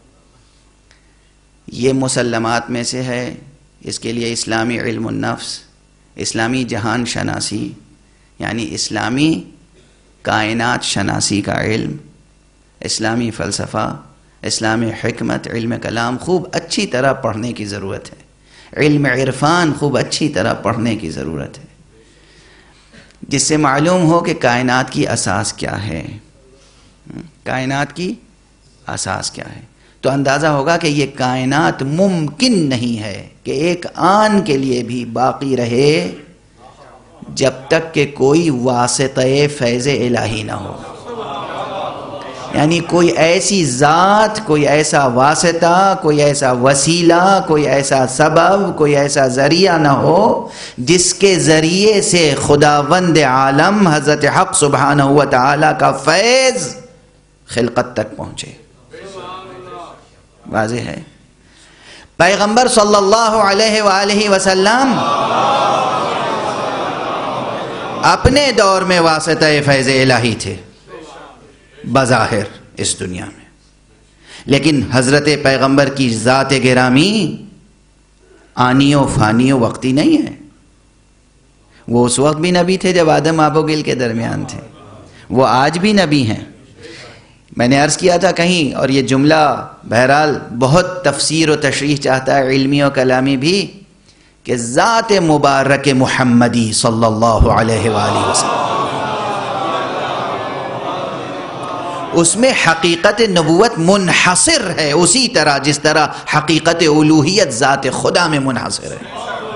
یہ مسلمات میں سے ہے، اس کے لیے اسلامی علم النفس، اسلامی جہان شناسی یعنی اسلامی کائنات شناسی کا علم، اسلامی فلسفہ، اسلامی حکمت، علم کلام خوب اچھی طرح پڑھنے کی ضرورت ہے، علم عرفان خوب اچھی طرح پڑھنے کی ضرورت ہے، جس سے معلوم ہو کہ کائنات کی اساس کیا ہے، کائنات کی اساس کیا ہے، تو اندازہ ہوگا کہ یہ کائنات ممکن نہیں ہے کہ ایک آن کے لیے بھی باقی رہے جب تک کہ کوئی واسطہ فیض الہی نہ ہو، یعنی کوئی ایسی ذات، کوئی ایسا واسطہ، کوئی ایسا وسیلہ، کوئی ایسا سبب، کوئی ایسا ذریعہ نہ ہو جس کے ذریعے سے خداوند عالم حضرت حق سبحانہ و تعالی کا فیض خلقت تک پہنچے۔ واضح ہے؟ پیغمبر صلی اللہ علیہ وآلہ وسلم اپنے دور میں واسطہ فیض الہی تھے بظاہر اس دنیا میں، لیکن حضرت پیغمبر کی ذات گرامی آنی و فانی و وقتی نہیں ہے۔ وہ اس وقت بھی نبی تھے جب آدم آب و گل کے درمیان تھے، وہ آج بھی نبی ہیں۔ میں نے عرض کیا تھا کہیں، اور یہ جملہ بہرحال بہت تفسیر و تشریح چاہتا ہے، علمی و کلامی بھی، کہ ذات مبارک محمدی صلی اللہ علیہ وآلہ وسلم اس میں حقیقت نبوت منحصر ہے، اسی طرح جس طرح حقیقت الوہیت ذات خدا میں منحصر ہے،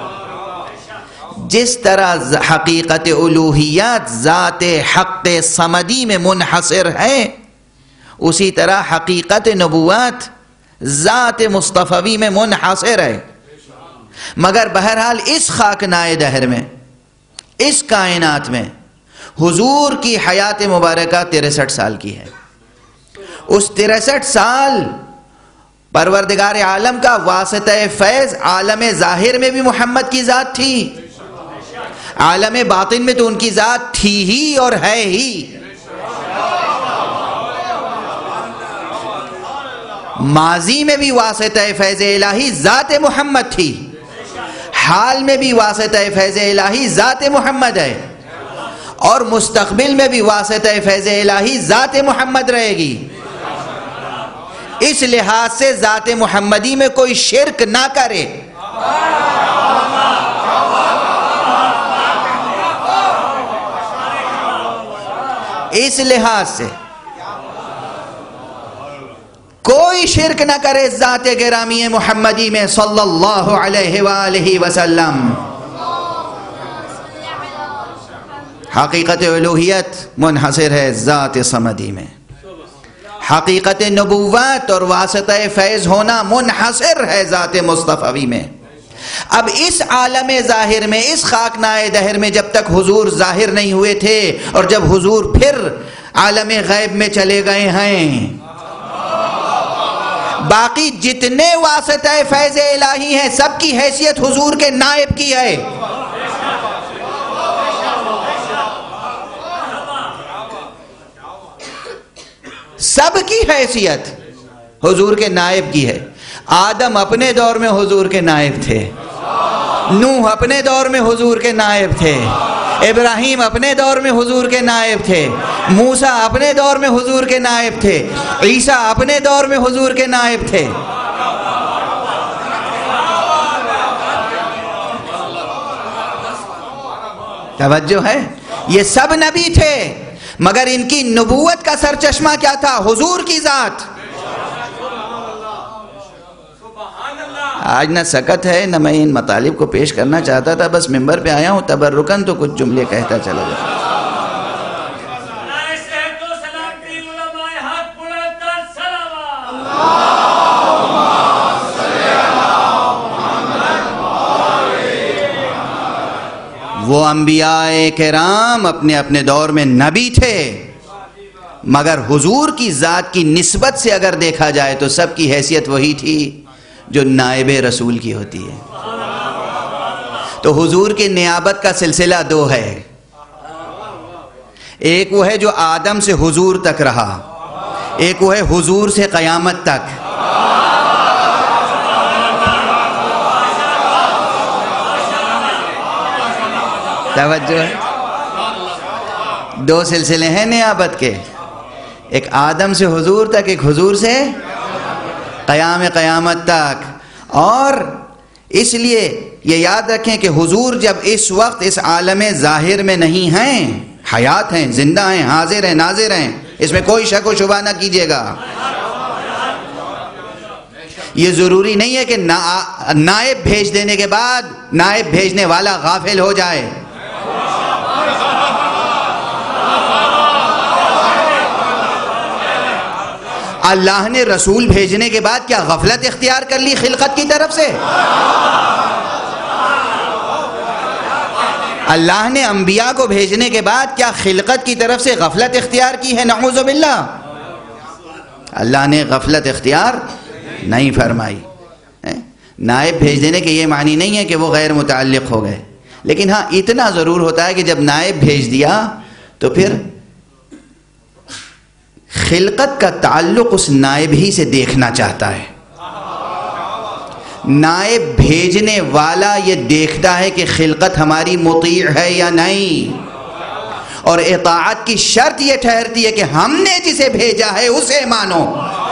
جس طرح حقیقت الوہیت ذات حق صمدی میں منحصر ہے، اسی طرح حقیقت نبوت ذات مصطفی میں منحصر ہے. مگر بہرحال اس خاکنائے دہر میں، اس کائنات میں حضور کی حیات مبارکہ تریسٹھ سال کی ہے. اس تریسٹھ سال پروردگار عالم کا واسطہ فیض عالم ظاہر میں بھی محمد کی ذات تھی، عالم باطن میں تو ان کی ذات تھی ہی اور ہے ہی. ماضی میں بھی واسطہ فیض الہی ذات محمد تھی، حال میں بھی واسطہ فیض الہی ذات محمد ہے، اور مستقبل میں بھی واسطہ فیض الہی ذات محمد رہے گی. اس لحاظ سے ذات محمدی میں کوئی شرک نہ کرے. اس لحاظ سے کوئی شرک نہ کرے ذات گرامی محمدی میں صلی اللہ علیہ وآلہ وسلم. حقیقت الوہیت منحصر ہے ذات صمدی میں، حقیقت نبوت اور واسطہ فیض ہونا منحصر ہے ذات مصطفی میں. اب اس عالم ظاہر میں، اس خاکنائے دہر میں جب تک حضور ظاہر نہیں ہوئے تھے، اور جب حضور پھر عالم غیب میں چلے گئے ہیں، باقی جتنے واسطہ فیض الہی ہیں سب کی حیثیت حضور کے نائب کی ہے. سب کی حیثیت حضور کے نائب کی ہے. آدم اپنے دور میں حضور کے نائب تھے، نوح اپنے دور میں حضور کے نائب تھے، ابراہیم اپنے دور میں حضور کے نائب تھے، موسیٰ اپنے دور میں حضور کے نائب تھے، عیسیٰ اپنے دور میں حضور کے نائب تھے. توجہ ہے؟ یہ سب نبی تھے، مگر ان کی نبوت کا سرچشمہ کیا تھا؟ حضور کی ذات. آج نہ سکت ہے نہ میں ان مطالب کو پیش کرنا چاہتا تھا، بس ممبر پہ آیا ہوں تبرکن تو کچھ جملے کہتا چلا جاتا. وہ انبیاء کرام اپنے اپنے دور میں نبی تھے، مگر حضور کی ذات کی نسبت سے اگر دیکھا جائے تو سب کی حیثیت وہی تھی جو نائب رسول کی ہوتی ہے. تو حضور کی نیابت کا سلسلہ دو ہے. ایک وہ ہے جو آدم سے حضور تک رہا، ایک وہ ہے حضور سے قیامت تک. توجہ ہے؟ دو سلسلے ہیں نیابت کے، ایک آدم سے حضور تک، ایک حضور سے قیام قیامت تک. اور اس لیے یہ یاد رکھیں کہ حضور جب اس وقت اس عالم ظاہر میں نہیں ہیں، حیات ہیں، زندہ ہیں، حاضر ہیں، ناظر ہیں، اس میں کوئی شک و شبہ نہ کیجیے گا. یہ ضروری نہیں ہے کہ نائب بھیج دینے کے بعد نائب بھیجنے والا غافل ہو جائے. اللہ نے رسول بھیجنے کے بعد کیا غفلت اختیار کر لی خلقت کی طرف سے؟ اللہ نے انبیاء کو بھیجنے کے بعد کیا خلقت کی طرف سے غفلت اختیار کی ہے؟ نعوذ باللہ. اللہ نے غفلت اختیار نہیں فرمائی. نائب بھیج دینے کے یہ معنی نہیں ہے کہ وہ غیر متعلق ہو گئے، لیکن ہاں اتنا ضرور ہوتا ہے کہ جب نائب بھیج دیا تو پھر خلقت کا تعلق اس نائب ہی سے دیکھنا چاہتا ہے. نائب بھیجنے والا یہ دیکھتا ہے کہ خلقت ہماری مطیع ہے یا نہیں، اور اطاعت کی شرط یہ ٹھہرتی ہے کہ ہم نے جسے بھیجا ہے اسے مانو.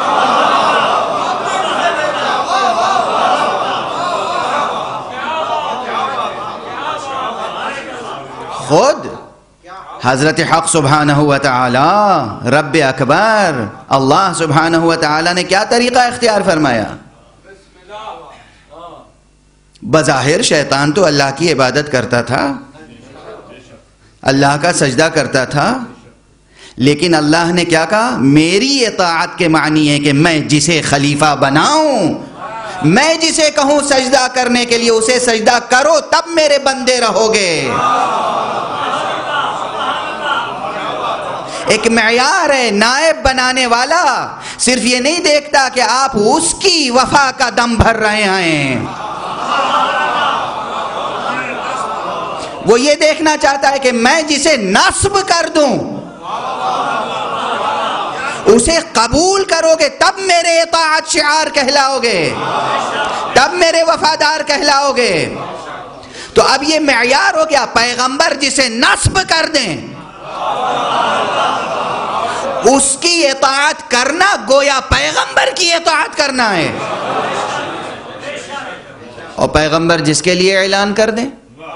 خود حضرت حق سبحانہ و تعالی رب اکبر اللہ سبحانہ و تعالی نے کیا طریقہ اختیار فرمایا؟ بظاہر شیطان تو اللہ کی عبادت کرتا تھا، اللہ کا سجدہ کرتا تھا، لیکن اللہ نے کیا کہا؟ میری اطاعت کے معنی ہے کہ میں جسے خلیفہ بناؤں، میں جسے کہوں سجدہ کرنے کے لیے اسے سجدہ کرو، تب میرے بندے رہو گے۔ ایک معیار ہے، نائب بنانے والا صرف یہ نہیں دیکھتا کہ آپ اس کی وفا کا دم بھر رہے ہیں، وہ یہ دیکھنا چاہتا ہے کہ میں جسے نصب کر دوں اسے قبول کرو گے تب میرے اطاعت شعار کہلاؤ گے، تب میرے وفادار کہلاؤ گے۔ تو اب یہ معیار ہو گیا، پیغمبر جسے نصب کر دیں اس کی اطاعت کرنا گویا پیغمبر کی اطاعت کرنا ہے، اور پیغمبر جس کے لیے اعلان کر دیں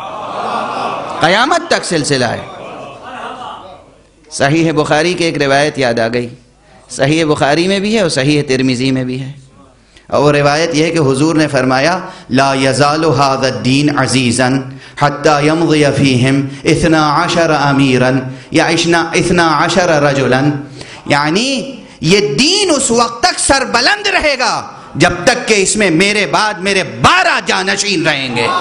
قیامت تک سلسلہ ہے۔ صحیح بخاری کی ایک روایت یاد آ گئی، صحیح بخاری میں بھی ہے اور صحیح ترمذی میں بھی ہے، اور وہ روایت یہ ہے کہ حضور نے فرمایا لا یزال ھذا الدین عزیزا حتی یمضی فیہم اثنا عشر امیرا یا اثنا عشر رجلا، یعنی یہ دین اس وقت تک سربلند رہے گا جب تک کہ اس میں میرے بعد میرے بارہ جانشین رہیں گے۔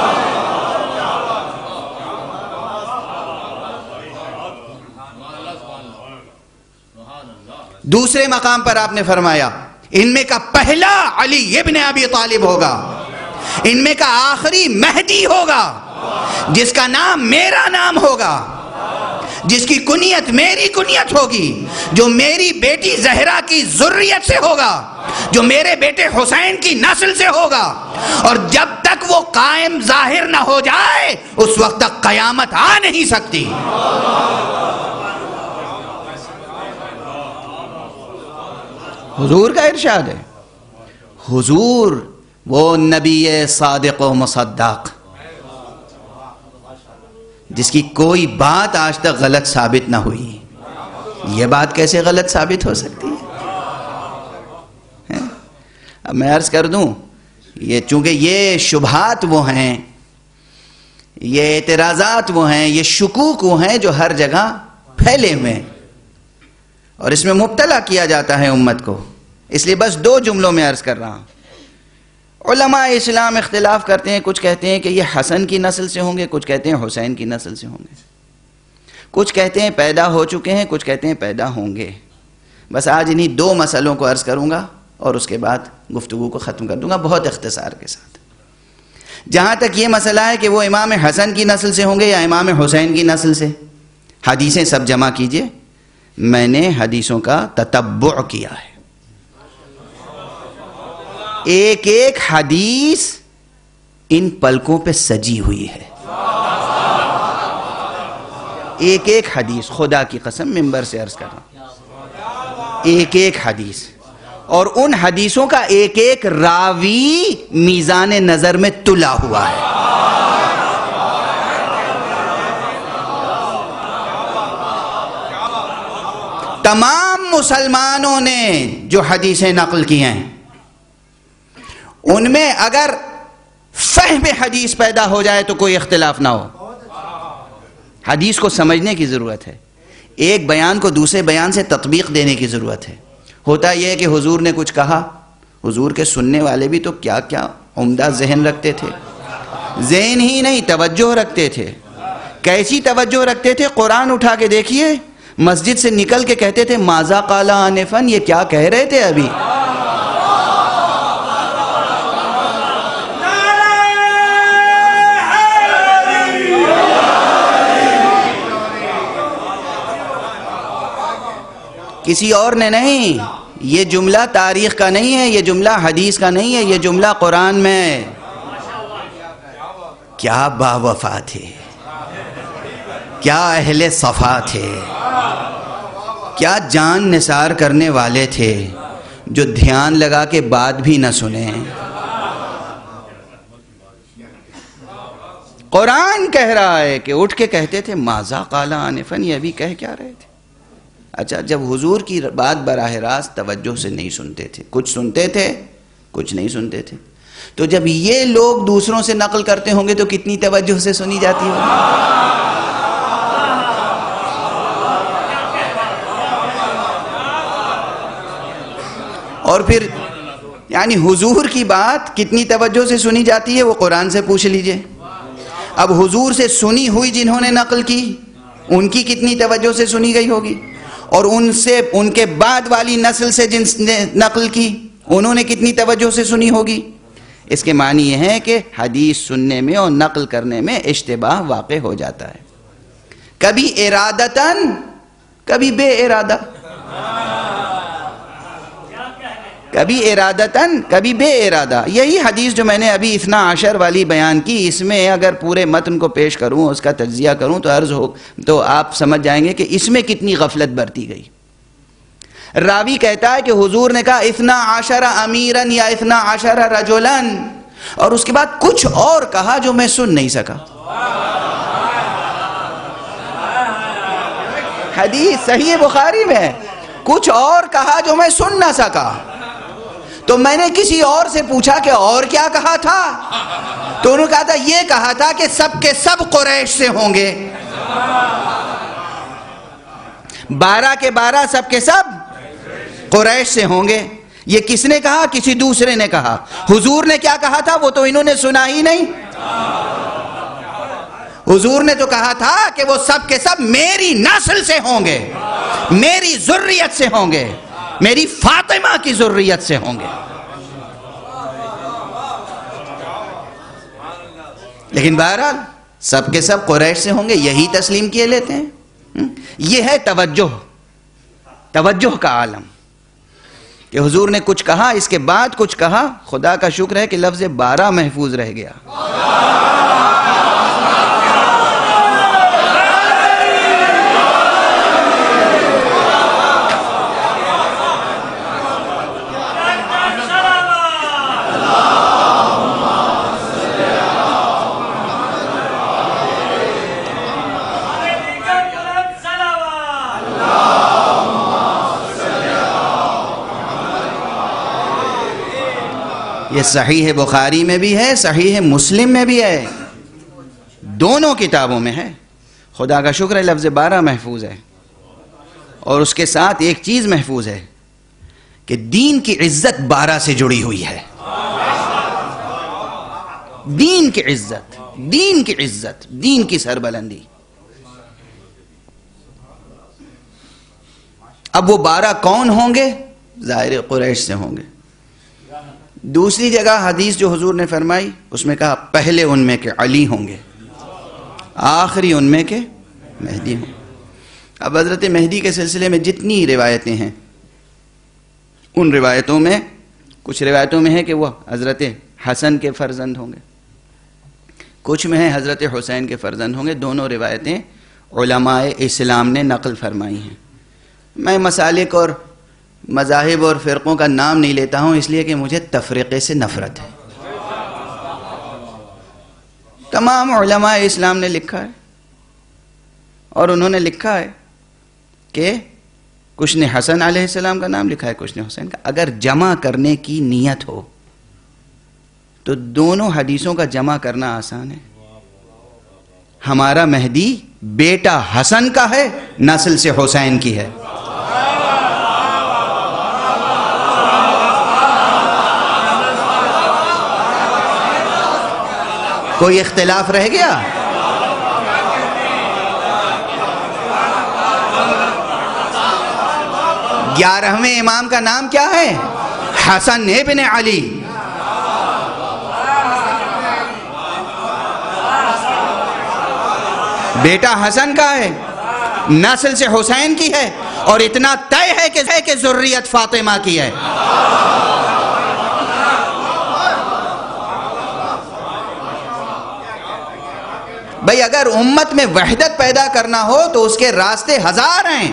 دوسرے مقام پر آپ نے فرمایا ان میں کا پہلا علی ابن ابی طالب ہوگا، ان میں کا آخری مہدی ہوگا جس کا نام میرا نام ہوگا، جس کی کنیت میری کنیت ہوگی، جو میری بیٹی زہرا کی ذریت سے ہوگا، جو میرے بیٹے حسین کی نسل سے ہوگا، اور جب تک وہ قائم ظاہر نہ ہو جائے اس وقت تک قیامت آ نہیں سکتی۔ حضور کا ارشاد ہے، حضور وہ نبی صادق و مصدق جس کی کوئی بات آج تک غلط ثابت نہ ہوئی، یہ بات کیسے غلط ثابت ہو سکتی ہے؟ اب میں عرض کر دوں، یہ چونکہ یہ شبہات وہ ہیں، یہ اعتراضات وہ ہیں، یہ شکوک وہ ہیں جو ہر جگہ پھیلے ہوئے ہیں اور اس میں مبتلا کیا جاتا ہے امت کو، اس لیے بس دو جملوں میں عرض کر رہا ہوں۔ علماء اسلام اختلاف کرتے ہیں، کچھ کہتے ہیں کہ یہ حسن کی نسل سے ہوں گے، کچھ کہتے ہیں حسین کی نسل سے ہوں گے، کچھ کہتے ہیں پیدا ہو چکے ہیں، کچھ کہتے ہیں پیدا ہوں گے۔ بس آج انہی دو مسئلوں کو عرض کروں گا اور اس کے بعد گفتگو کو ختم کر دوں گا بہت اختصار کے ساتھ۔ جہاں تک یہ مسئلہ ہے کہ وہ امام حسن کی نسل سے ہوں گے یا امام حسین کی نسل سے، حدیثیں سب جمع کیجئے، میں نے حدیثوں کا تتبع کیا ہے، ایک ایک حدیث ان پلکوں پہ سجی ہوئی ہے، ایک ایک حدیث، خدا کی قسم منبر سے عرض کر رہا ہوں، ایک ایک حدیث، اور ان حدیثوں کا ایک ایک راوی میزان نظر میں تلا ہوا ہے۔ تمام مسلمانوں نے جو حدیثیں نقل کی ہیں ان میں اگر فہم حدیث پیدا ہو جائے تو کوئی اختلاف نہ ہو۔ حدیث کو سمجھنے کی ضرورت ہے، ایک بیان کو دوسرے بیان سے تطبیق دینے کی ضرورت ہے۔ ہوتا یہ ہے کہ حضور نے کچھ کہا، حضور کے سننے والے بھی تو کیا کیا عمدہ ذہن رکھتے تھے، ذہن ہی نہیں توجہ رکھتے تھے۔ کیسی توجہ رکھتے تھے؟ قرآن اٹھا کے دیکھیے، مسجد سے نکل کے کہتے تھے ماذا قال آنفاً، یہ کیا کہہ رہے تھے ابھی؟ کسی اور نے نہیں، یہ جملہ تاریخ کا نہیں ہے، یہ جملہ حدیث کا نہیں ہے، یہ جملہ قرآن میں ہے۔ کیا با وفا تھے، کیا اہل صفا تھے، کیا جان نثار کرنے والے تھے جو دھیان لگا کے بات بھی نہ سنیں۔ قرآن کہہ رہا ہے کہ اٹھ کے کہتے تھے ماذا قال آنفاً، یہ ابھی کہہ کیا رہے تھے؟ اچھا، جب حضور کی بات براہ راست توجہ سے نہیں سنتے تھے، کچھ سنتے تھے کچھ نہیں سنتے تھے، تو جب یہ لوگ دوسروں سے نقل کرتے ہوں گے تو کتنی توجہ سے سنی جاتی ہوگی؟ اور پھر یعنی حضور کی بات کتنی توجہ سے سنی جاتی ہے وہ قرآن سے پوچھ لیجئے. اب حضور سے سنی ہوئی جنہوں نے نقل کی ان کی کتنی توجہ سے سنی گئی ہوگی, اور ان سے ان کے بعد والی نسل سے جن نے نقل کی انہوں نے کتنی توجہ سے سنی ہوگی. اس کے معنی یہ ہے کہ حدیث سننے میں اور نقل کرنے میں اشتباہ واقع ہو جاتا ہے, کبھی ارادتاً کبھی بے ارادہ, کبھی ارادتاً کبھی بے ارادہ. یہی حدیث جو میں نے ابھی اثنا عشر والی بیان کی, اس میں اگر پورے متن کو پیش کروں اس کا تجزیہ کروں تو عرض ہو تو آپ سمجھ جائیں گے کہ اس میں کتنی غفلت برتی گئی. راوی کہتا ہے کہ حضور نے کہا اثنا عشر امیراً یا اثنا عشر رجلاً, اور اس کے بعد کچھ اور کہا جو میں سن نہیں سکا. حدیث صحیح بخاری میں ہے, کچھ اور کہا جو میں سن نہ سکا. تو میں نے کسی اور سے پوچھا کہ اور کیا کہا تھا, تو انہوں نے کہا تھا یہ کہا تھا کہ سب کے سب قریش سے ہوں گے, بارہ کے بارہ سب کے سب قریش سے ہوں گے. یہ کس نے کہا؟ کسی دوسرے نے کہا. حضور نے کیا کہا تھا وہ تو انہوں نے سنا ہی نہیں. حضور نے تو کہا تھا کہ وہ سب کے سب میری نسل سے ہوں گے, میری ذریت سے ہوں گے, میری فاطمہ کی ذریت سے ہوں گے. لیکن بہرحال سب کے سب قریش سے ہوں گے یہی تسلیم کیے لیتے ہیں. یہ ہے توجہ, توجہ کا عالم کہ حضور نے کچھ کہا اس کے بعد کچھ کہا. خدا کا شکر ہے کہ لفظ بارہ محفوظ رہ گیا. یہ صحیح بخاری میں بھی ہے, صحیح مسلم میں بھی ہے, دونوں کتابوں میں ہے. خدا کا شکر ہے لفظ بارہ محفوظ ہے, اور اس کے ساتھ ایک چیز محفوظ ہے کہ دین کی عزت بارہ سے جڑی ہوئی ہے. دین کی عزت, دین کی عزت, دین کی سربلندی. اب وہ بارہ کون ہوں گے؟ ظاہر قریش سے ہوں گے. دوسری جگہ حدیث جو حضور نے فرمائی اس میں کہا پہلے ان میں کے علی ہوں گے, آخری ان میں کے مہدی ہوں. اب حضرت مہدی کے سلسلے میں جتنی روایتیں ہیں ان روایتوں میں کچھ روایتوں میں ہے کہ وہ حضرت حسن کے فرزند ہوں گے, کچھ میں ہے حضرت حسین کے فرزند ہوں گے. دونوں روایتیں علماء اسلام نے نقل فرمائی ہیں. میں مسالک اور مذاہب اور فرقوں کا نام نہیں لیتا ہوں اس لیے کہ مجھے تفریقے سے نفرت ہے. تمام علماء اسلام نے لکھا ہے, اور انہوں نے لکھا ہے کہ کچھ نے حسن علیہ السلام کا نام لکھا ہے, کچھ نے حسین کا. اگر جمع کرنے کی نیت ہو تو دونوں حدیثوں کا جمع کرنا آسان ہے. ہمارا مہدی بیٹا حسن کا ہے, نسل سے حسین کی ہے. کوئی اختلاف رہ گیا؟ گیارہویں امام کا نام کیا ہے؟ حسن ابن علی. بیٹا حسن کا ہے, نسل سے حسین کی ہے, اور اتنا طے ہے کہ ہے کہ ذریت فاطمہ کی ہے. بھئی اگر امت میں وحدت پیدا کرنا ہو تو اس کے راستے ہزار ہیں,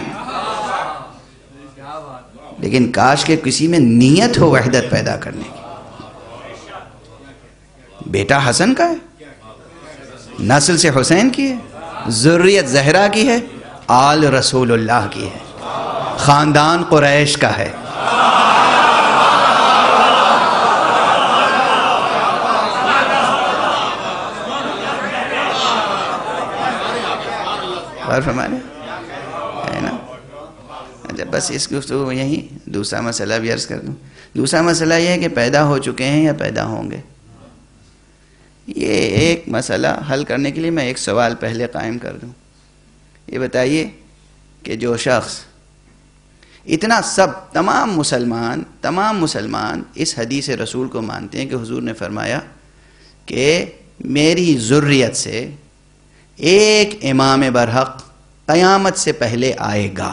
لیکن کاش کہ کسی میں نیت ہو وحدت پیدا کرنے کی. بیٹا حسن کا ہے, نسل سے حسین کی ہے, ذریت زہرا کی ہے, آل رسول اللہ کی ہے, خاندان قریش کا ہے. اور فرمانے ہے نا. اچھا بس اس گفتگو میں یہیں دوسرا مسئلہ بھی عرض کر دوں. دوسرا مسئلہ یہ ہے کہ پیدا ہو چکے ہیں یا پیدا ہوں گے. یہ ایک مسئلہ حل کرنے کے لیے میں ایک سوال پہلے قائم کر دوں. یہ بتائیے کہ جو شخص اتنا سب تمام مسلمان تمام مسلمان اس حدیث رسول کو مانتے ہیں کہ حضور نے فرمایا کہ میری ذریت سے ایک امام برحق قیامت سے پہلے آئے گا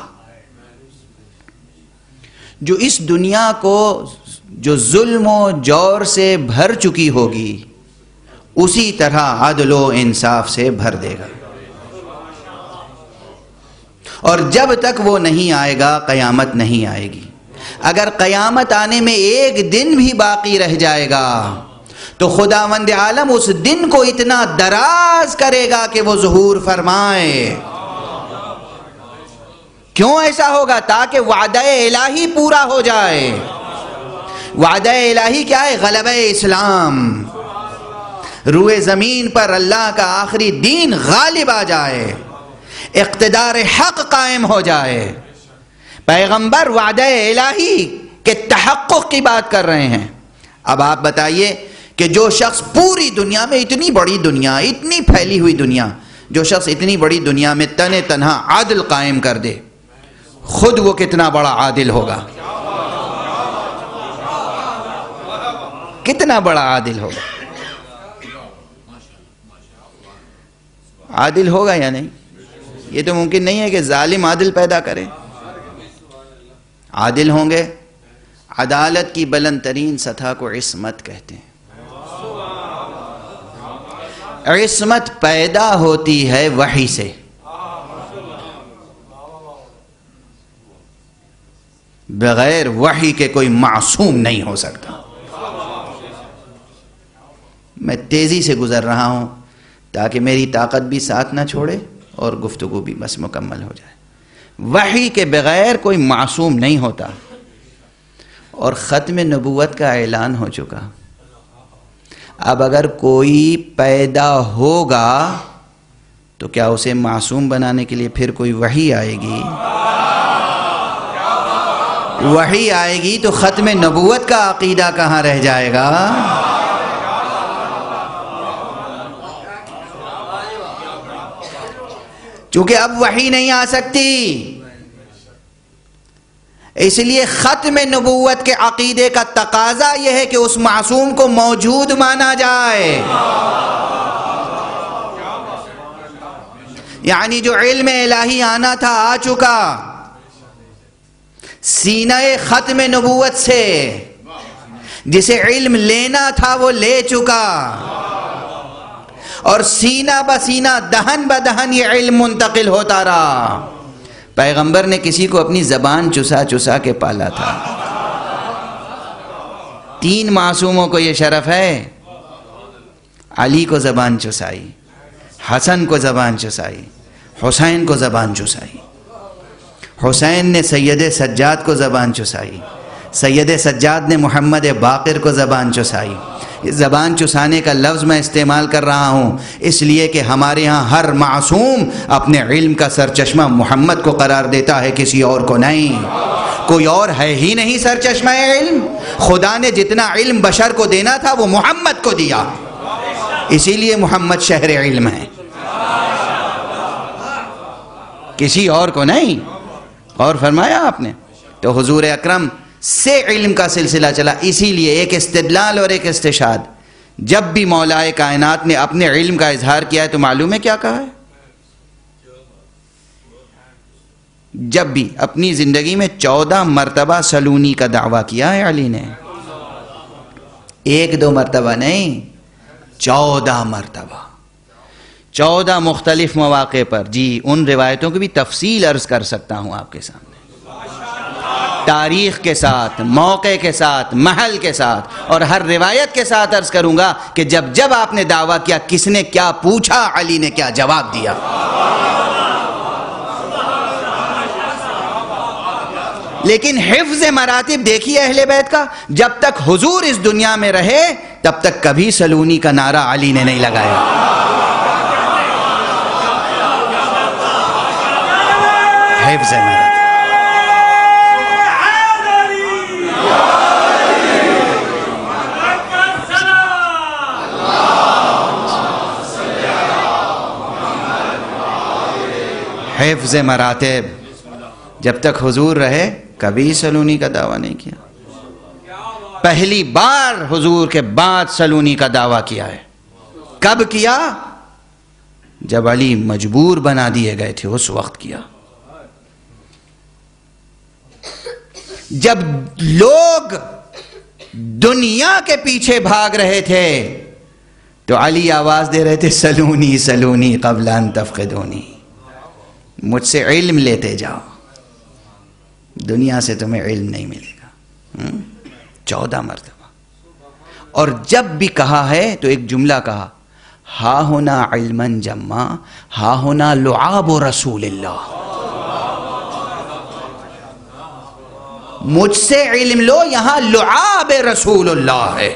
جو اس دنیا کو جو ظلم و جور سے بھر چکی ہوگی اسی طرح عدل و انصاف سے بھر دے گا. اور جب تک وہ نہیں آئے گا قیامت نہیں آئے گی. اگر قیامت آنے میں ایک دن بھی باقی رہ جائے گا تو خداوند عالم اس دن کو اتنا دراز کرے گا کہ وہ ظہور فرمائے. کیوں ایسا ہوگا؟ تاکہ وعدہ الہی پورا ہو جائے. وعدہ الہی کیا ہے؟ غلبہ اسلام. روئے زمین پر اللہ کا آخری دین غالب آ جائے، اقتدار حق قائم ہو جائے. پیغمبر وعدہ الہی کے تحقق کی بات کر رہے ہیں. اب آپ بتائیے کہ جو شخص پوری دنیا میں، اتنی بڑی دنیا، اتنی پھیلی ہوئی دنیا، جو شخص اتنی بڑی دنیا میں تن تنہا عادل قائم کر دے، خود وہ کتنا بڑا عادل ہوگا؟ کتنا بڑا عادل ہوگا؟ عادل ہوگا یا نہیں؟ یہ تو ممکن نہیں ہے کہ ظالم عادل پیدا کرے. عادل ہوں گے. عدالت کی بلند ترین سطح کو عصمت کہتے ہیں. عصمت پیدا ہوتی ہے وحی سے. بغیر وحی کے کوئی معصوم نہیں ہو سکتا. میں تیزی سے گزر رہا ہوں تاکہ میری طاقت بھی ساتھ نہ چھوڑے اور گفتگو بھی بس مکمل ہو جائے. وحی کے بغیر کوئی معصوم نہیں ہوتا. اور ختم نبوت کا اعلان ہو چکا. اب اگر کوئی پیدا ہوگا تو کیا اسے معصوم بنانے کے لیے پھر کوئی وحی آئے گی؟ وحی آئے گی تو ختم نبوت کا عقیدہ کہاں رہ جائے گا؟ چونکہ اب وحی نہیں آ سکتی، اس لیے ختم نبوت کے عقیدے کا تقاضا یہ ہے کہ اس معصوم کو موجود مانا جائے. یعنی جو علم الہی آنا تھا آ چکا، سینہ ختم نبوت سے جسے علم لینا تھا وہ لے چکا، اور سینہ بسینہ دہن بدہن یہ علم منتقل ہوتا رہا. پیغمبر نے کسی کو اپنی زبان چسا چسا کے پالا تھا. تین معصوموں کو یہ شرف ہے. علی کو زبان چسائی، حسن کو زبان چسائی، حسین کو زبان چسائی. حسین نے سید سجاد کو زبان چسائی، سید سجاد نے محمد باقر کو زبان چسائی. زبان چسانے کا لفظ میں استعمال کر رہا ہوں اس لیے کہ ہمارے ہاں ہر معصوم اپنے علم کا سرچشمہ محمد کو قرار دیتا ہے، کسی اور کو نہیں. کوئی اور ہے ہی نہیں سرچشمہ علم. خدا نے جتنا علم بشر کو دینا تھا وہ محمد کو دیا، اسی لیے محمد شہر علم ہے، کسی اور کو نہیں. اور فرمایا آپ نے تو حضور اکرم سے علم کا سلسلہ چلا. اسی لیے ایک استدلال اور ایک استشہاد. جب بھی مولا کائنات نے اپنے علم کا اظہار کیا ہے تو معلوم ہے کیا کہا ہے؟ جب بھی اپنی زندگی میں چودہ مرتبہ سلونی کا دعویٰ کیا ہے علی نے. ایک دو مرتبہ نہیں، چودہ مرتبہ، چودہ مختلف مواقع پر. جی ان روایتوں کی بھی تفصیل عرض کر سکتا ہوں آپ کے سامنے، تاریخ کے ساتھ، موقع کے ساتھ، محل کے ساتھ، اور ہر روایت کے ساتھ عرض کروں گا کہ جب جب آپ نے دعویٰ کیا کس نے کیا پوچھا، علی نے کیا جواب دیا. لیکن حفظ مراتب دیکھیے اہل بیت کا. جب تک حضور اس دنیا میں رہے تب تک کبھی سلونی کا نعرہ علی نے نہیں لگایا. حفظ مراتب. حفظ مراتب. جب تک حضور رہے کبھی سلونی کا دعویٰ نہیں کیا. پہلی بار حضور کے بعد سلونی کا دعویٰ کیا ہے. کب کیا؟ جب علی مجبور بنا دیے گئے تھے اس وقت کیا. جب لوگ دنیا کے پیچھے بھاگ رہے تھے تو علی آواز دے رہے تھے سلونی سلونی قبل ان تفقدونی، مجھ سے علم لیتے جاؤ، دنیا سے تمہیں علم نہیں ملے گا. چودہ مرتبہ. اور جب بھی کہا ہے تو ایک جملہ کہا، ہا ہونا علما جما ہا ہونا لعاب رسول اللہ. مجھ سے علم لو، یہاں لعاب رسول اللہ ہے.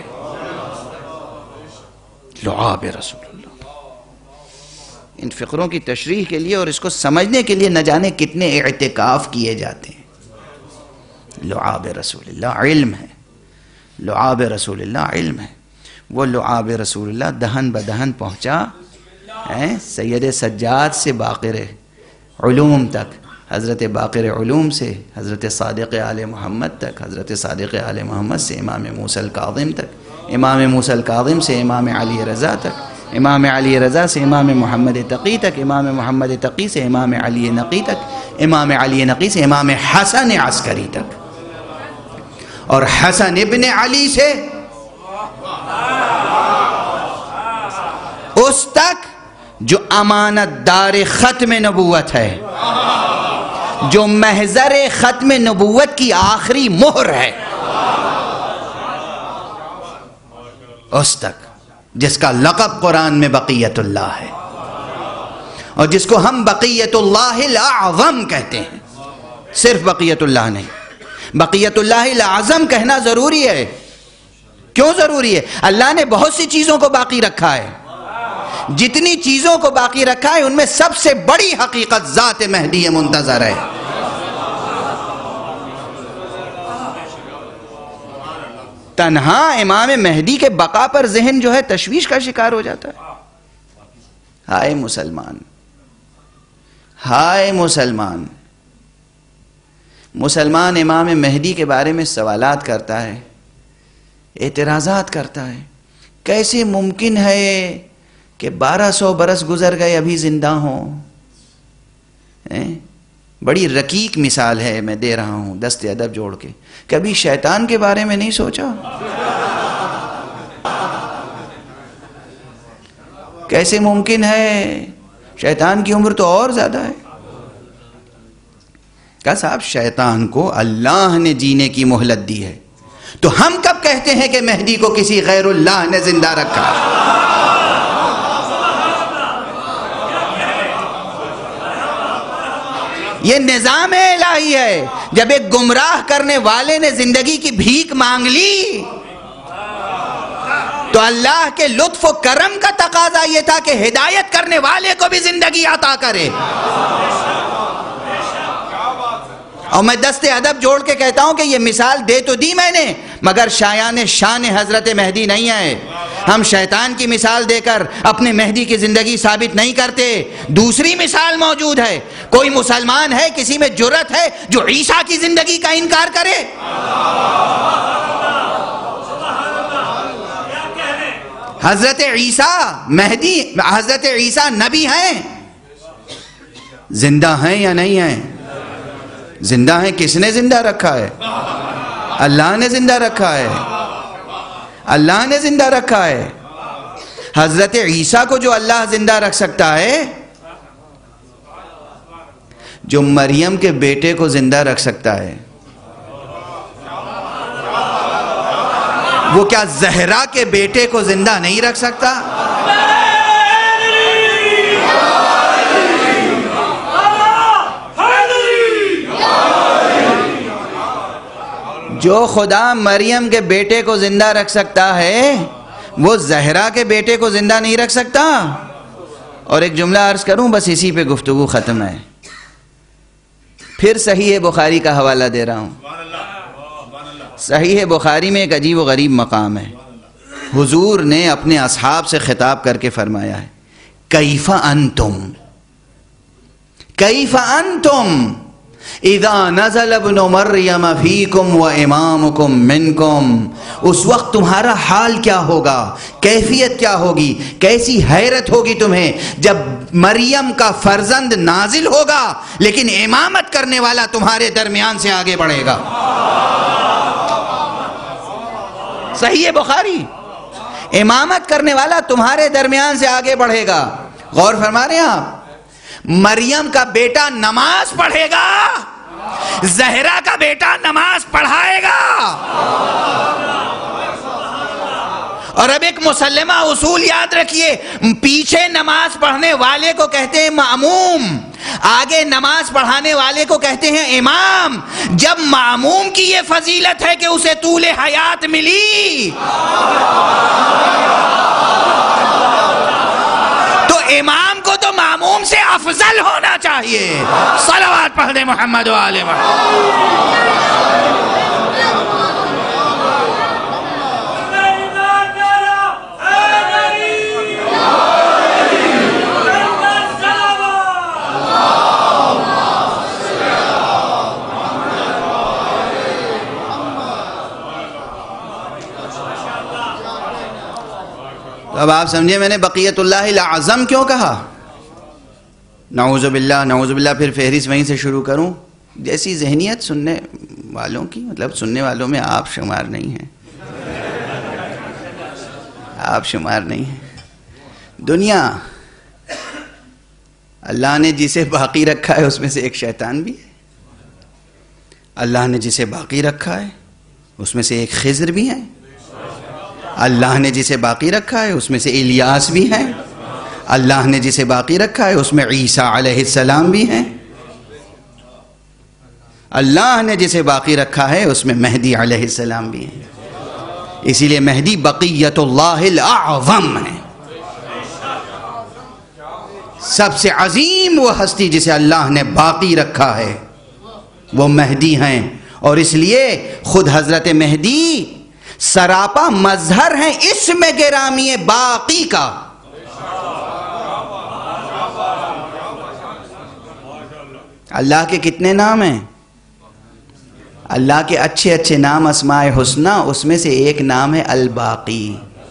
لعاب رسول اللہ. ان فقروں کی تشریح کے لیے اور اس کو سمجھنے کے لیے نہ جانے کتنے اعتکاف کیے جاتے ہیں. لعاب رسول اللہ علم ہے. لعاب رسول اللہ علم ہے. وہ لعاب رسول اللہ دہن بدہن پہنچا ہے سید سجاد سے باقر علوم تک، حضرت باقر علوم سے حضرت صادق آل محمد تک، حضرت صادق آل محمد سے امام موسیٰ الکاظم تک، امام موسیٰ الکاظم سے امام علی رضا تک، امام علی رضا سے امام محمد تقی تک، امام محمد تقی سے امام علی نقی تک، امام علی نقی سے امام حسن عسکری تک، اور حسن ابن علی سے اس تک جو امانت دار ختم نبوت ہے، جو محضر ختم نبوت کی آخری مہر ہے، اس تک جس کا لقب قرآن میں بقیت اللہ ہے اور جس کو ہم بقیت اللہ الاعظم کہتے ہیں. صرف بقیت اللہ نہیں، بقیت اللہ الاعظم کہنا ضروری ہے. کیوں ضروری ہے؟ اللہ نے بہت سی چیزوں کو باقی رکھا ہے. جتنی چیزوں کو باقی رکھا ہے ان میں سب سے بڑی حقیقت ذات مہدی منتظر ہے. تنہا امام مہدی کے بقا پر ذہن جو ہے تشویش کا شکار ہو جاتا ہے. ہائے مسلمان، ہائے مسلمان. مسلمان امام مہدی کے بارے میں سوالات کرتا ہے، اعتراضات کرتا ہے. کیسے ممکن ہے کہ بارہ سو برس گزر گئے ابھی زندہ ہوں؟ بڑی رقیق مثال ہے، میں دے رہا ہوں دست ادب جوڑ کے. کبھی شیطان کے بارے میں نہیں سوچا؟ کیسے ممکن ہے؟ شیطان کی عمر تو اور زیادہ ہے. کہا صاحب شیطان کو اللہ نے جینے کی مہلت دی ہے، تو ہم کب کہتے ہیں کہ مہدی کو کسی غیر اللہ نے زندہ رکھا؟ یہ نظام الہی ہے. جب ایک گمراہ کرنے والے نے زندگی کی بھیک مانگ لی تو اللہ کے لطف و کرم کا تقاضا یہ تھا کہ ہدایت کرنے والے کو بھی زندگی عطا کرے. اور میں دست ادب جوڑ کے کہتا ہوں کہ یہ مثال دے تو دی میں نے، مگر شایان شان حضرت مہدی نہیں ہے. ہم شیطان کی مثال دے کر اپنے مہدی کی زندگی ثابت نہیں کرتے. دوسری مثال موجود ہے. کوئی مسلمان ہے، کسی میں جرأت ہے جو عیسیٰ کی زندگی کا انکار کرے؟ حضرت عیسیٰ مہدی، حضرت عیسیٰ نبی ہیں، زندہ ہیں یا نہیں ہیں؟ زندہ ہیں. کس نے زندہ رکھا ہے؟ اللہ نے زندہ رکھا ہے. اللہ نے زندہ رکھا ہے. حضرت عیسیٰ کو جو اللہ زندہ رکھ سکتا ہے، جو مریم کے بیٹے کو زندہ رکھ سکتا ہے، وہ کیا زہرا کے بیٹے کو زندہ نہیں رکھ سکتا؟ جو خدا مریم کے بیٹے کو زندہ رکھ سکتا ہے وہ زہرا کے بیٹے کو زندہ نہیں رکھ سکتا. اور ایک جملہ عرض کروں، بس اسی پہ گفتگو ختم ہے. پھر صحیح بخاری کا حوالہ دے رہا ہوں. صحیح بخاری میں ایک عجیب و غریب مقام ہے. حضور نے اپنے اصحاب سے خطاب کر کے فرمایا ہے، کیف انتم کیف انتم اذا نزل ابن مریم فیکم و امامکم منکم، اس وقت تمہارا حال کیا ہوگا، کیفیت کیا ہوگی، کیسی حیرت ہوگی تمہیں جب مریم کا فرزند نازل ہوگا لیکن امامت کرنے والا تمہارے درمیان سے آگے بڑھے گا۔ صحیح بخاری، امامت کرنے والا تمہارے درمیان سے آگے بڑھے گا۔ غور فرما رہے ہیں آپ، مریم کا بیٹا نماز پڑھے گا، زہرا کا بیٹا نماز پڑھائے گا۔ اور اب ایک مسلمہ اصول یاد رکھیے، پیچھے نماز پڑھنے والے کو کہتے ہیں معموم، آگے نماز پڑھانے والے کو کہتے ہیں امام۔ جب معموم کی یہ فضیلت ہے کہ اسے طول حیات ملی، تو امام کو تو معموم سے افضل ہونا چاہیے۔ صلوات پڑھ دیں محمد و آل محمد۔ اب آپ سمجھے میں نے بقیت اللہ الاعظم کیوں کہا؟ نعوذ باللہ نعوذ باللہ، پھر فہرست وہیں سے شروع کروں؟ جیسی ذہنیت سننے والوں کی، مطلب سننے والوں میں آپ شمار نہیں ہیں، آپ شمار نہیں ہیں۔ دنیا اللہ نے جسے باقی رکھا ہے اس میں سے ایک شیطان بھی ہے، اللہ نے جسے باقی رکھا ہے اس میں سے ایک خضر بھی ہے، اللہ نے جسے باقی رکھا ہے اس میں سے الیاس بھی ہیں، اللہ نے جسے باقی رکھا ہے اس میں عیسیٰ علیہ السلام بھی ہیں، اللہ نے جسے باقی رکھا ہے اس میں مہدی علیہ السلام بھی ہیں۔ اسی لیے مہدی بقیت اللہ الاعظم ہے، سب سے عظیم وہ ہستی جسے اللہ نے باقی رکھا ہے وہ مہدی ہیں۔ اور اس لیے خود حضرت مہدی سراپا مظہر ہیں اسم گرامی باقی کا۔ اللہ کے کتنے نام ہیں؟ اللہ کے اچھے اچھے نام اسماء حسنہ، اس میں سے ایک نام ہے الباقی۔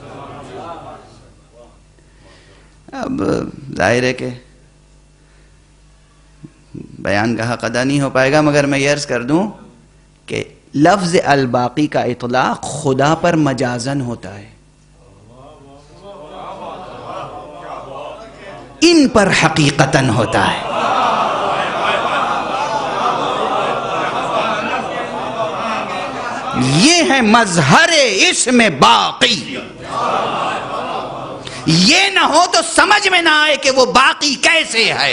اب ظاہر ہے کہ بیان کا حق ادا نہیں ہو پائے گا، مگر میں یہ عرض کر دوں کہ لفظ الباقی کا اطلاق خدا پر مجازن ہوتا ہے، ان پر حقیقتاً ہوتا ہے۔ یہ ہے مظہر اسم باقی۔ یہ نہ ہو تو سمجھ میں نہ آئے کہ وہ باقی کیسے ہے۔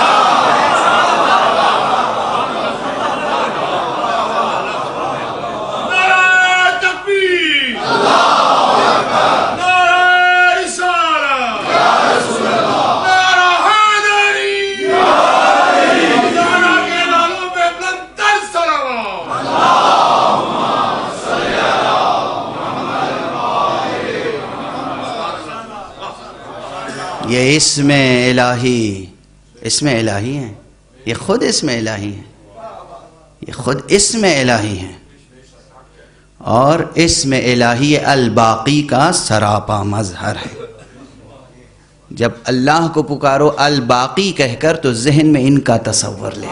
یہ اسم الہی، اسم الہی ہیں، یہ خود اسم الہی ہیں، یہ خود اسم الہی ہیں، اور اسم الہی الباقی کا سراپا مظہر ہے۔ جب اللہ کو پکارو الباقی کہہ کر تو ذہن میں ان کا تصور لے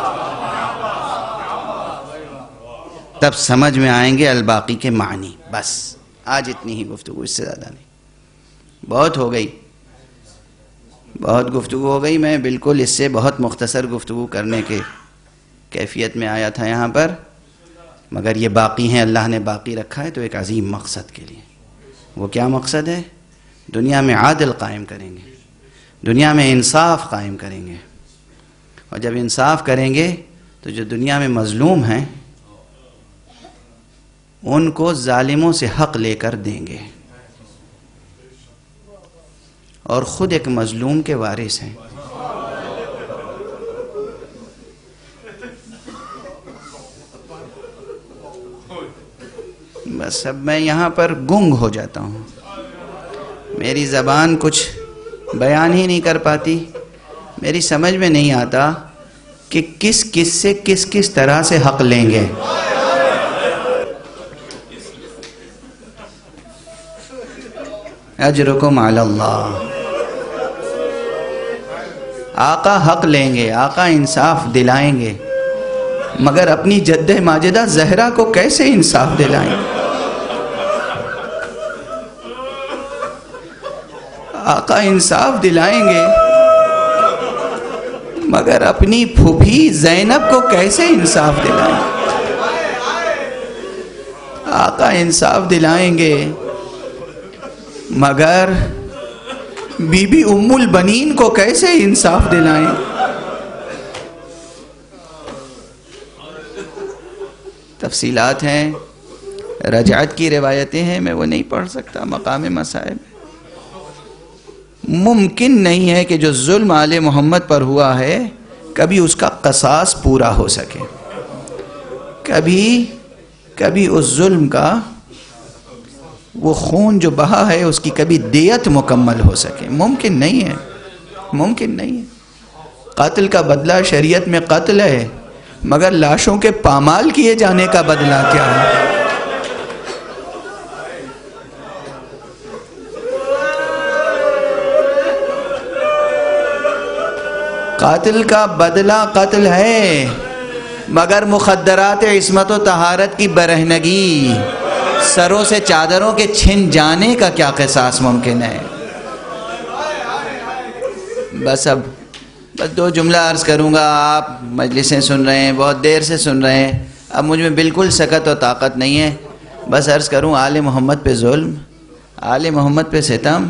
تب سمجھ میں آئیں گے الباقی کے معنی۔ بس آج اتنی ہی گفتگو، اس سے زیادہ نہیں، بہت ہو گئی، بہت گفتگو ہو گئی۔ میں بالکل اس سے بہت مختصر گفتگو کرنے کے کیفیت میں آیا تھا یہاں پر، مگر یہ باقی ہیں، اللہ نے باقی رکھا ہے تو ایک عظیم مقصد کے لیے۔ وہ کیا مقصد ہے؟ دنیا میں عادل قائم کریں گے، دنیا میں انصاف قائم کریں گے، اور جب انصاف کریں گے تو جو دنیا میں مظلوم ہیں ان کو ظالموں سے حق لے کر دیں گے، اور خود ایک مظلوم کے وارث ہیں۔ بس اب میں یہاں پر گنگ ہو جاتا ہوں، میری زبان کچھ بیان ہی نہیں کر پاتی، میری سمجھ میں نہیں آتا کہ کس کس سے کس کس طرح سے حق لیں گے. اجرکم علی اللہ. آقا حق لیں گے، آقا انصاف دلائیں گے، مگر اپنی جد ماجدہ زہرا کو کیسے انصاف دلائیں گے؟ آقا انصاف دلائیں گے مگر اپنی پھوپھی زینب کو کیسے انصاف دلائیں گے؟ آقا انصاف دلائیں گے مگر بی بی ام البنین کو کیسے انصاف دلائیں؟ تفصیلات ہیں، رجعت کی روایتیں ہیں، میں وہ نہیں پڑھ سکتا. مقام مصائب ممکن نہیں ہے کہ جو ظلم آل محمد پر ہوا ہے کبھی اس کا قصاص پورا ہو سکے، کبھی کبھی اس ظلم کا وہ خون جو بہا ہے اس کی کبھی دیت مکمل ہو سکے. ممکن نہیں ہے، ممکن نہیں ہے. قتل کا بدلہ شریعت میں قتل ہے، مگر لاشوں کے پامال کیے جانے کا بدلہ کیا ہے؟ قاتل کا بدلہ قتل ہے، مگر مخدرات عصمت و طہارت کی برہنگی، سروں سے چادروں کے چھن جانے کا کیا قصاص ممکن ہے؟ بس اب بس دو جملہ عرض کروں گا. آپ مجلسیں سن رہے ہیں، بہت دیر سے سن رہے ہیں، اب مجھ میں بالکل سکت و طاقت نہیں ہے. بس عرض کروں، آل محمد پہ ظلم، آل محمد پہ ستم.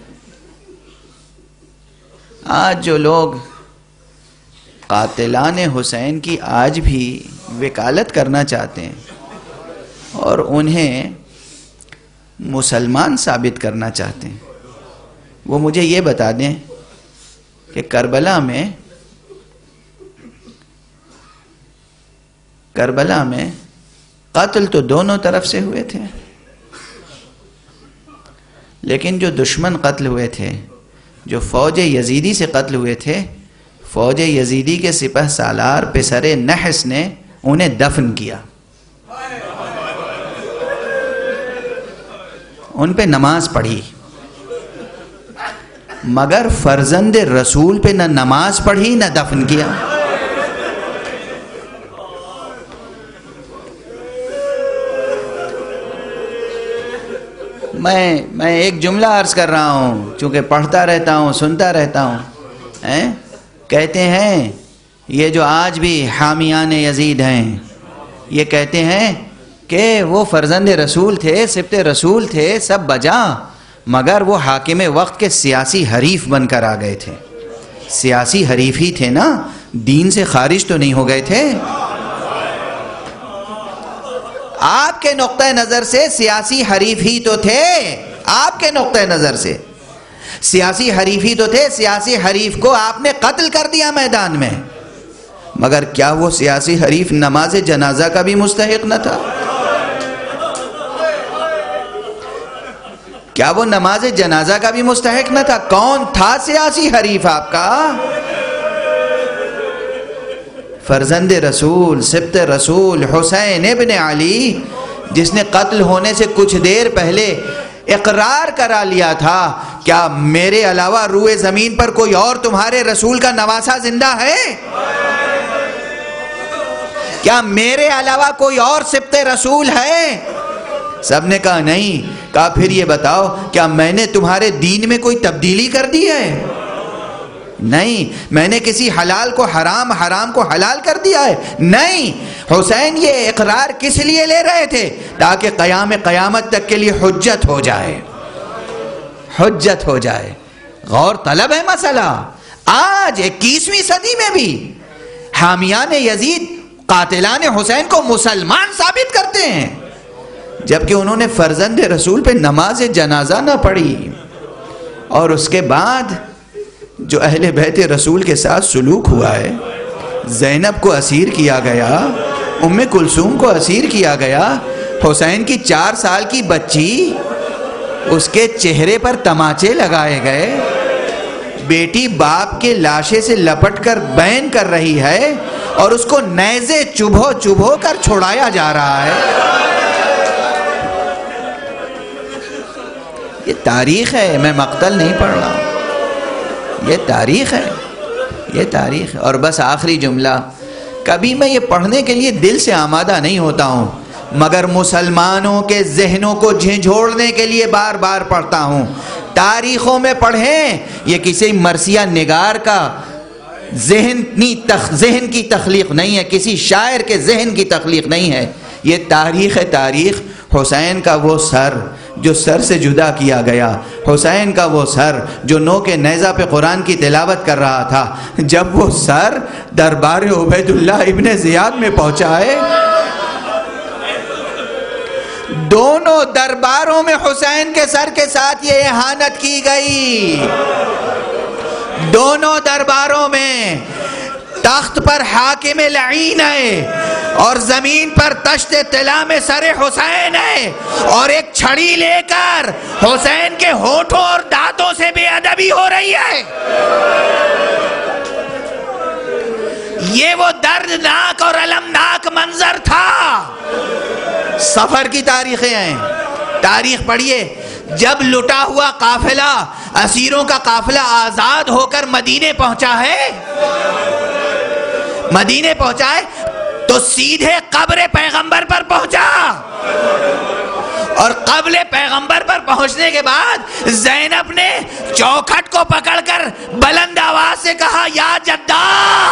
آج جو لوگ قاتلان حسین کی آج بھی وکالت کرنا چاہتے ہیں اور انہیں مسلمان ثابت کرنا چاہتے ہیں، وہ مجھے یہ بتا دیں کہ کربلا میں کربلا میں قتل تو دونوں طرف سے ہوئے تھے، لیکن جو دشمن قتل ہوئے تھے، جو فوج یزیدی سے قتل ہوئے تھے، فوج یزیدی کے سپہ سالار پسر نحس نے انہیں دفن کیا، ان پہ نماز پڑھی، مگر فرزند رسول پہ نہ نماز پڑھی نہ دفن کیا. میں میں ایک جملہ عرض کر رہا ہوں، چونکہ پڑھتا رہتا ہوں، سنتا رہتا ہوں. کہتے ہیں یہ جو آج بھی حامیان یزید ہیں، یہ کہتے ہیں کہ وہ فرزند رسول تھے، سبط رسول تھے، سب بجا، مگر وہ حاکم وقت کے سیاسی حریف بن کر آ گئے تھے. سیاسی حریف ہی تھے نا، دین سے خارج تو نہیں ہو گئے تھے. آپ کے نقطہ نظر سے سیاسی حریف ہی تو تھے، آپ کے نقطہ نظر سے سیاسی حریف ہی تو تھے. سیاسی حریف کو آپ نے قتل کر دیا میدان میں، مگر کیا وہ سیاسی حریف نماز جنازہ کا بھی مستحق نہ تھا؟ کیا وہ نماز جنازہ کا بھی مستحق نہ تھا؟ کون تھا سیاسی حریف آپ کا؟ فرزند رسول، سبط رسول حسین ابن علی، جس نے قتل ہونے سے کچھ دیر پہلے اقرار کرا لیا تھا، کیا میرے علاوہ روئے زمین پر کوئی اور تمہارے رسول کا نواسہ زندہ ہے؟ کیا میرے علاوہ کوئی اور سبط رسول ہے؟ سب نے کہا نہیں. کہا پھر یہ بتاؤ، کیا میں نے تمہارے دین میں کوئی تبدیلی کر دی ہے؟ نہیں. میں نے کسی حلال کو حرام، حرام کو حلال کر دیا ہے؟ نہیں. حسین یہ اقرار کس لیے لے رہے تھے؟ تاکہ قیام قیامت تک کے لیے حجت ہو جائے، حجت ہو جائے. غور طلب ہے مسئلہ. آج اکیسویں صدی میں بھی حامیان یزید قاتلان حسین کو مسلمان ثابت کرتے ہیں، جبکہ انہوں نے فرزند رسول پہ نماز جنازہ نہ پڑھی. اور اس کے بعد جو اہل بیت رسول کے ساتھ سلوک ہوا ہے، زینب کو اسیر کیا گیا، ام کلثوم کو اسیر کیا گیا، حسین کی چار سال کی بچی، اس کے چہرے پر تماچے لگائے گئے، بیٹی باپ کے لاشے سے لپٹ کر بین کر رہی ہے اور اس کو نیزے چبھو چبھو کر چھڑایا جا رہا ہے. یہ تاریخ ہے، میں مقتل نہیں پڑھ رہا ہوں، یہ تاریخ ہے، یہ تاریخ ہے. اور بس آخری جملہ، کبھی میں یہ پڑھنے کے لیے دل سے آمادہ نہیں ہوتا ہوں، مگر مسلمانوں کے ذہنوں کو جھنجھوڑنے کے لیے بار بار پڑھتا ہوں. تاریخوں میں پڑھیں، یہ کسی مرثیہ نگار کا ذہنی تخ ذہن کی تخلیق نہیں ہے، کسی شاعر کے ذہن کی تخلیق نہیں ہے. یہ تاریخ ہے. تاریخ حسین کا وہ سر جو سر سے جدا کیا گیا، حسین کا وہ سر جو نو کے نیزہ پہ قرآن کی تلاوت کر رہا تھا، جب وہ سر دربار عبید اللہ ابن زیاد میں پہنچا ہے. دونوں درباروں میں حسین کے سر کے ساتھ یہ اہانت کی گئی. دونوں درباروں میں تخت پر حاکم لعین ہے اور زمین پر تشت طلا میں سر حسین ہے، اور ایک چھڑی لے کر حسین کے ہونٹوں اور دانتوں سے بے ادبی ہو رہی ہے. یہ وہ دردناک اور المناک منظر تھا. سفر کی تاریخیں ہیں، تاریخ پڑھیے. جب لٹا ہوا قافلہ، اسیروں کا قافلہ آزاد ہو کر مدینے پہنچا ہے مدینے پہنچا ہے تو سیدھے قبر پیغمبر پر پہنچا، اور قبر پیغمبر پر پہنچنے کے بعد زینب نے چوکھٹ کو پکڑ کر بلند آواز سے کہا، یا جدہ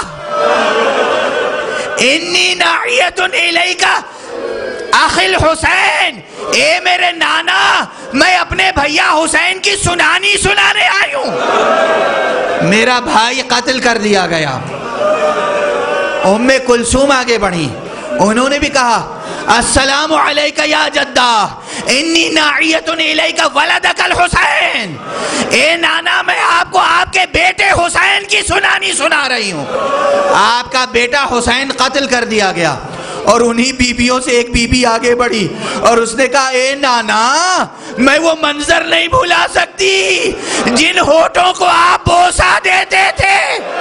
انی ناعیۃ الیک اخی الحسین، اے میرے نانا، میں اپنے بھیا حسین کی سنانی سنانے آئی ہوں، میرا بھائی قتل کر دیا گیا. ام کلثوم آگے بڑھی، انہوں نے بھی کہا، السلام علیک یا جدہ انی ناعیۃ الیک ولدک الحسین، اے نانا میں آپ کو آپ کے بیٹے حسین کی سنانی سنا رہی ہوں. آپ کا بیٹا حسین قتل کر دیا گیا. اور انہی بیبیوں سے ایک بی بی آگے بڑھی اور اس نے کہا، اے نانا میں وہ منظر نہیں بھلا سکتی جن ہونٹوں کو آپ بوسہ دیتے تھے،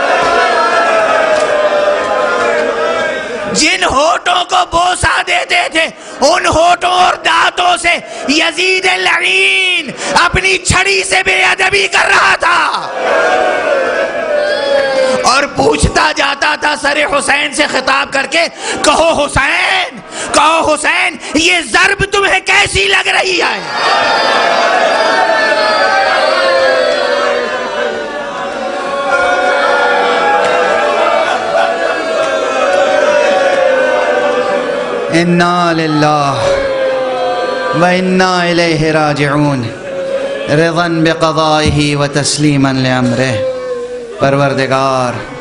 جن ہونٹوں کو بوسہ دیتے تھے، ان ہونٹوں اور دانتوں سے یزید لعین اپنی چھڑی سے بے ادبی کر رہا تھا اور پوچھتا جاتا تھا سر حسین سے خطاب کر کے، کہو حسین، کہو حسین، یہ ضرب تمہیں کیسی لگ رہی ہے؟ انا للہ و انا الیہ راجعون، رضا بقضائہ و تسلیما لامرہ. پروردگار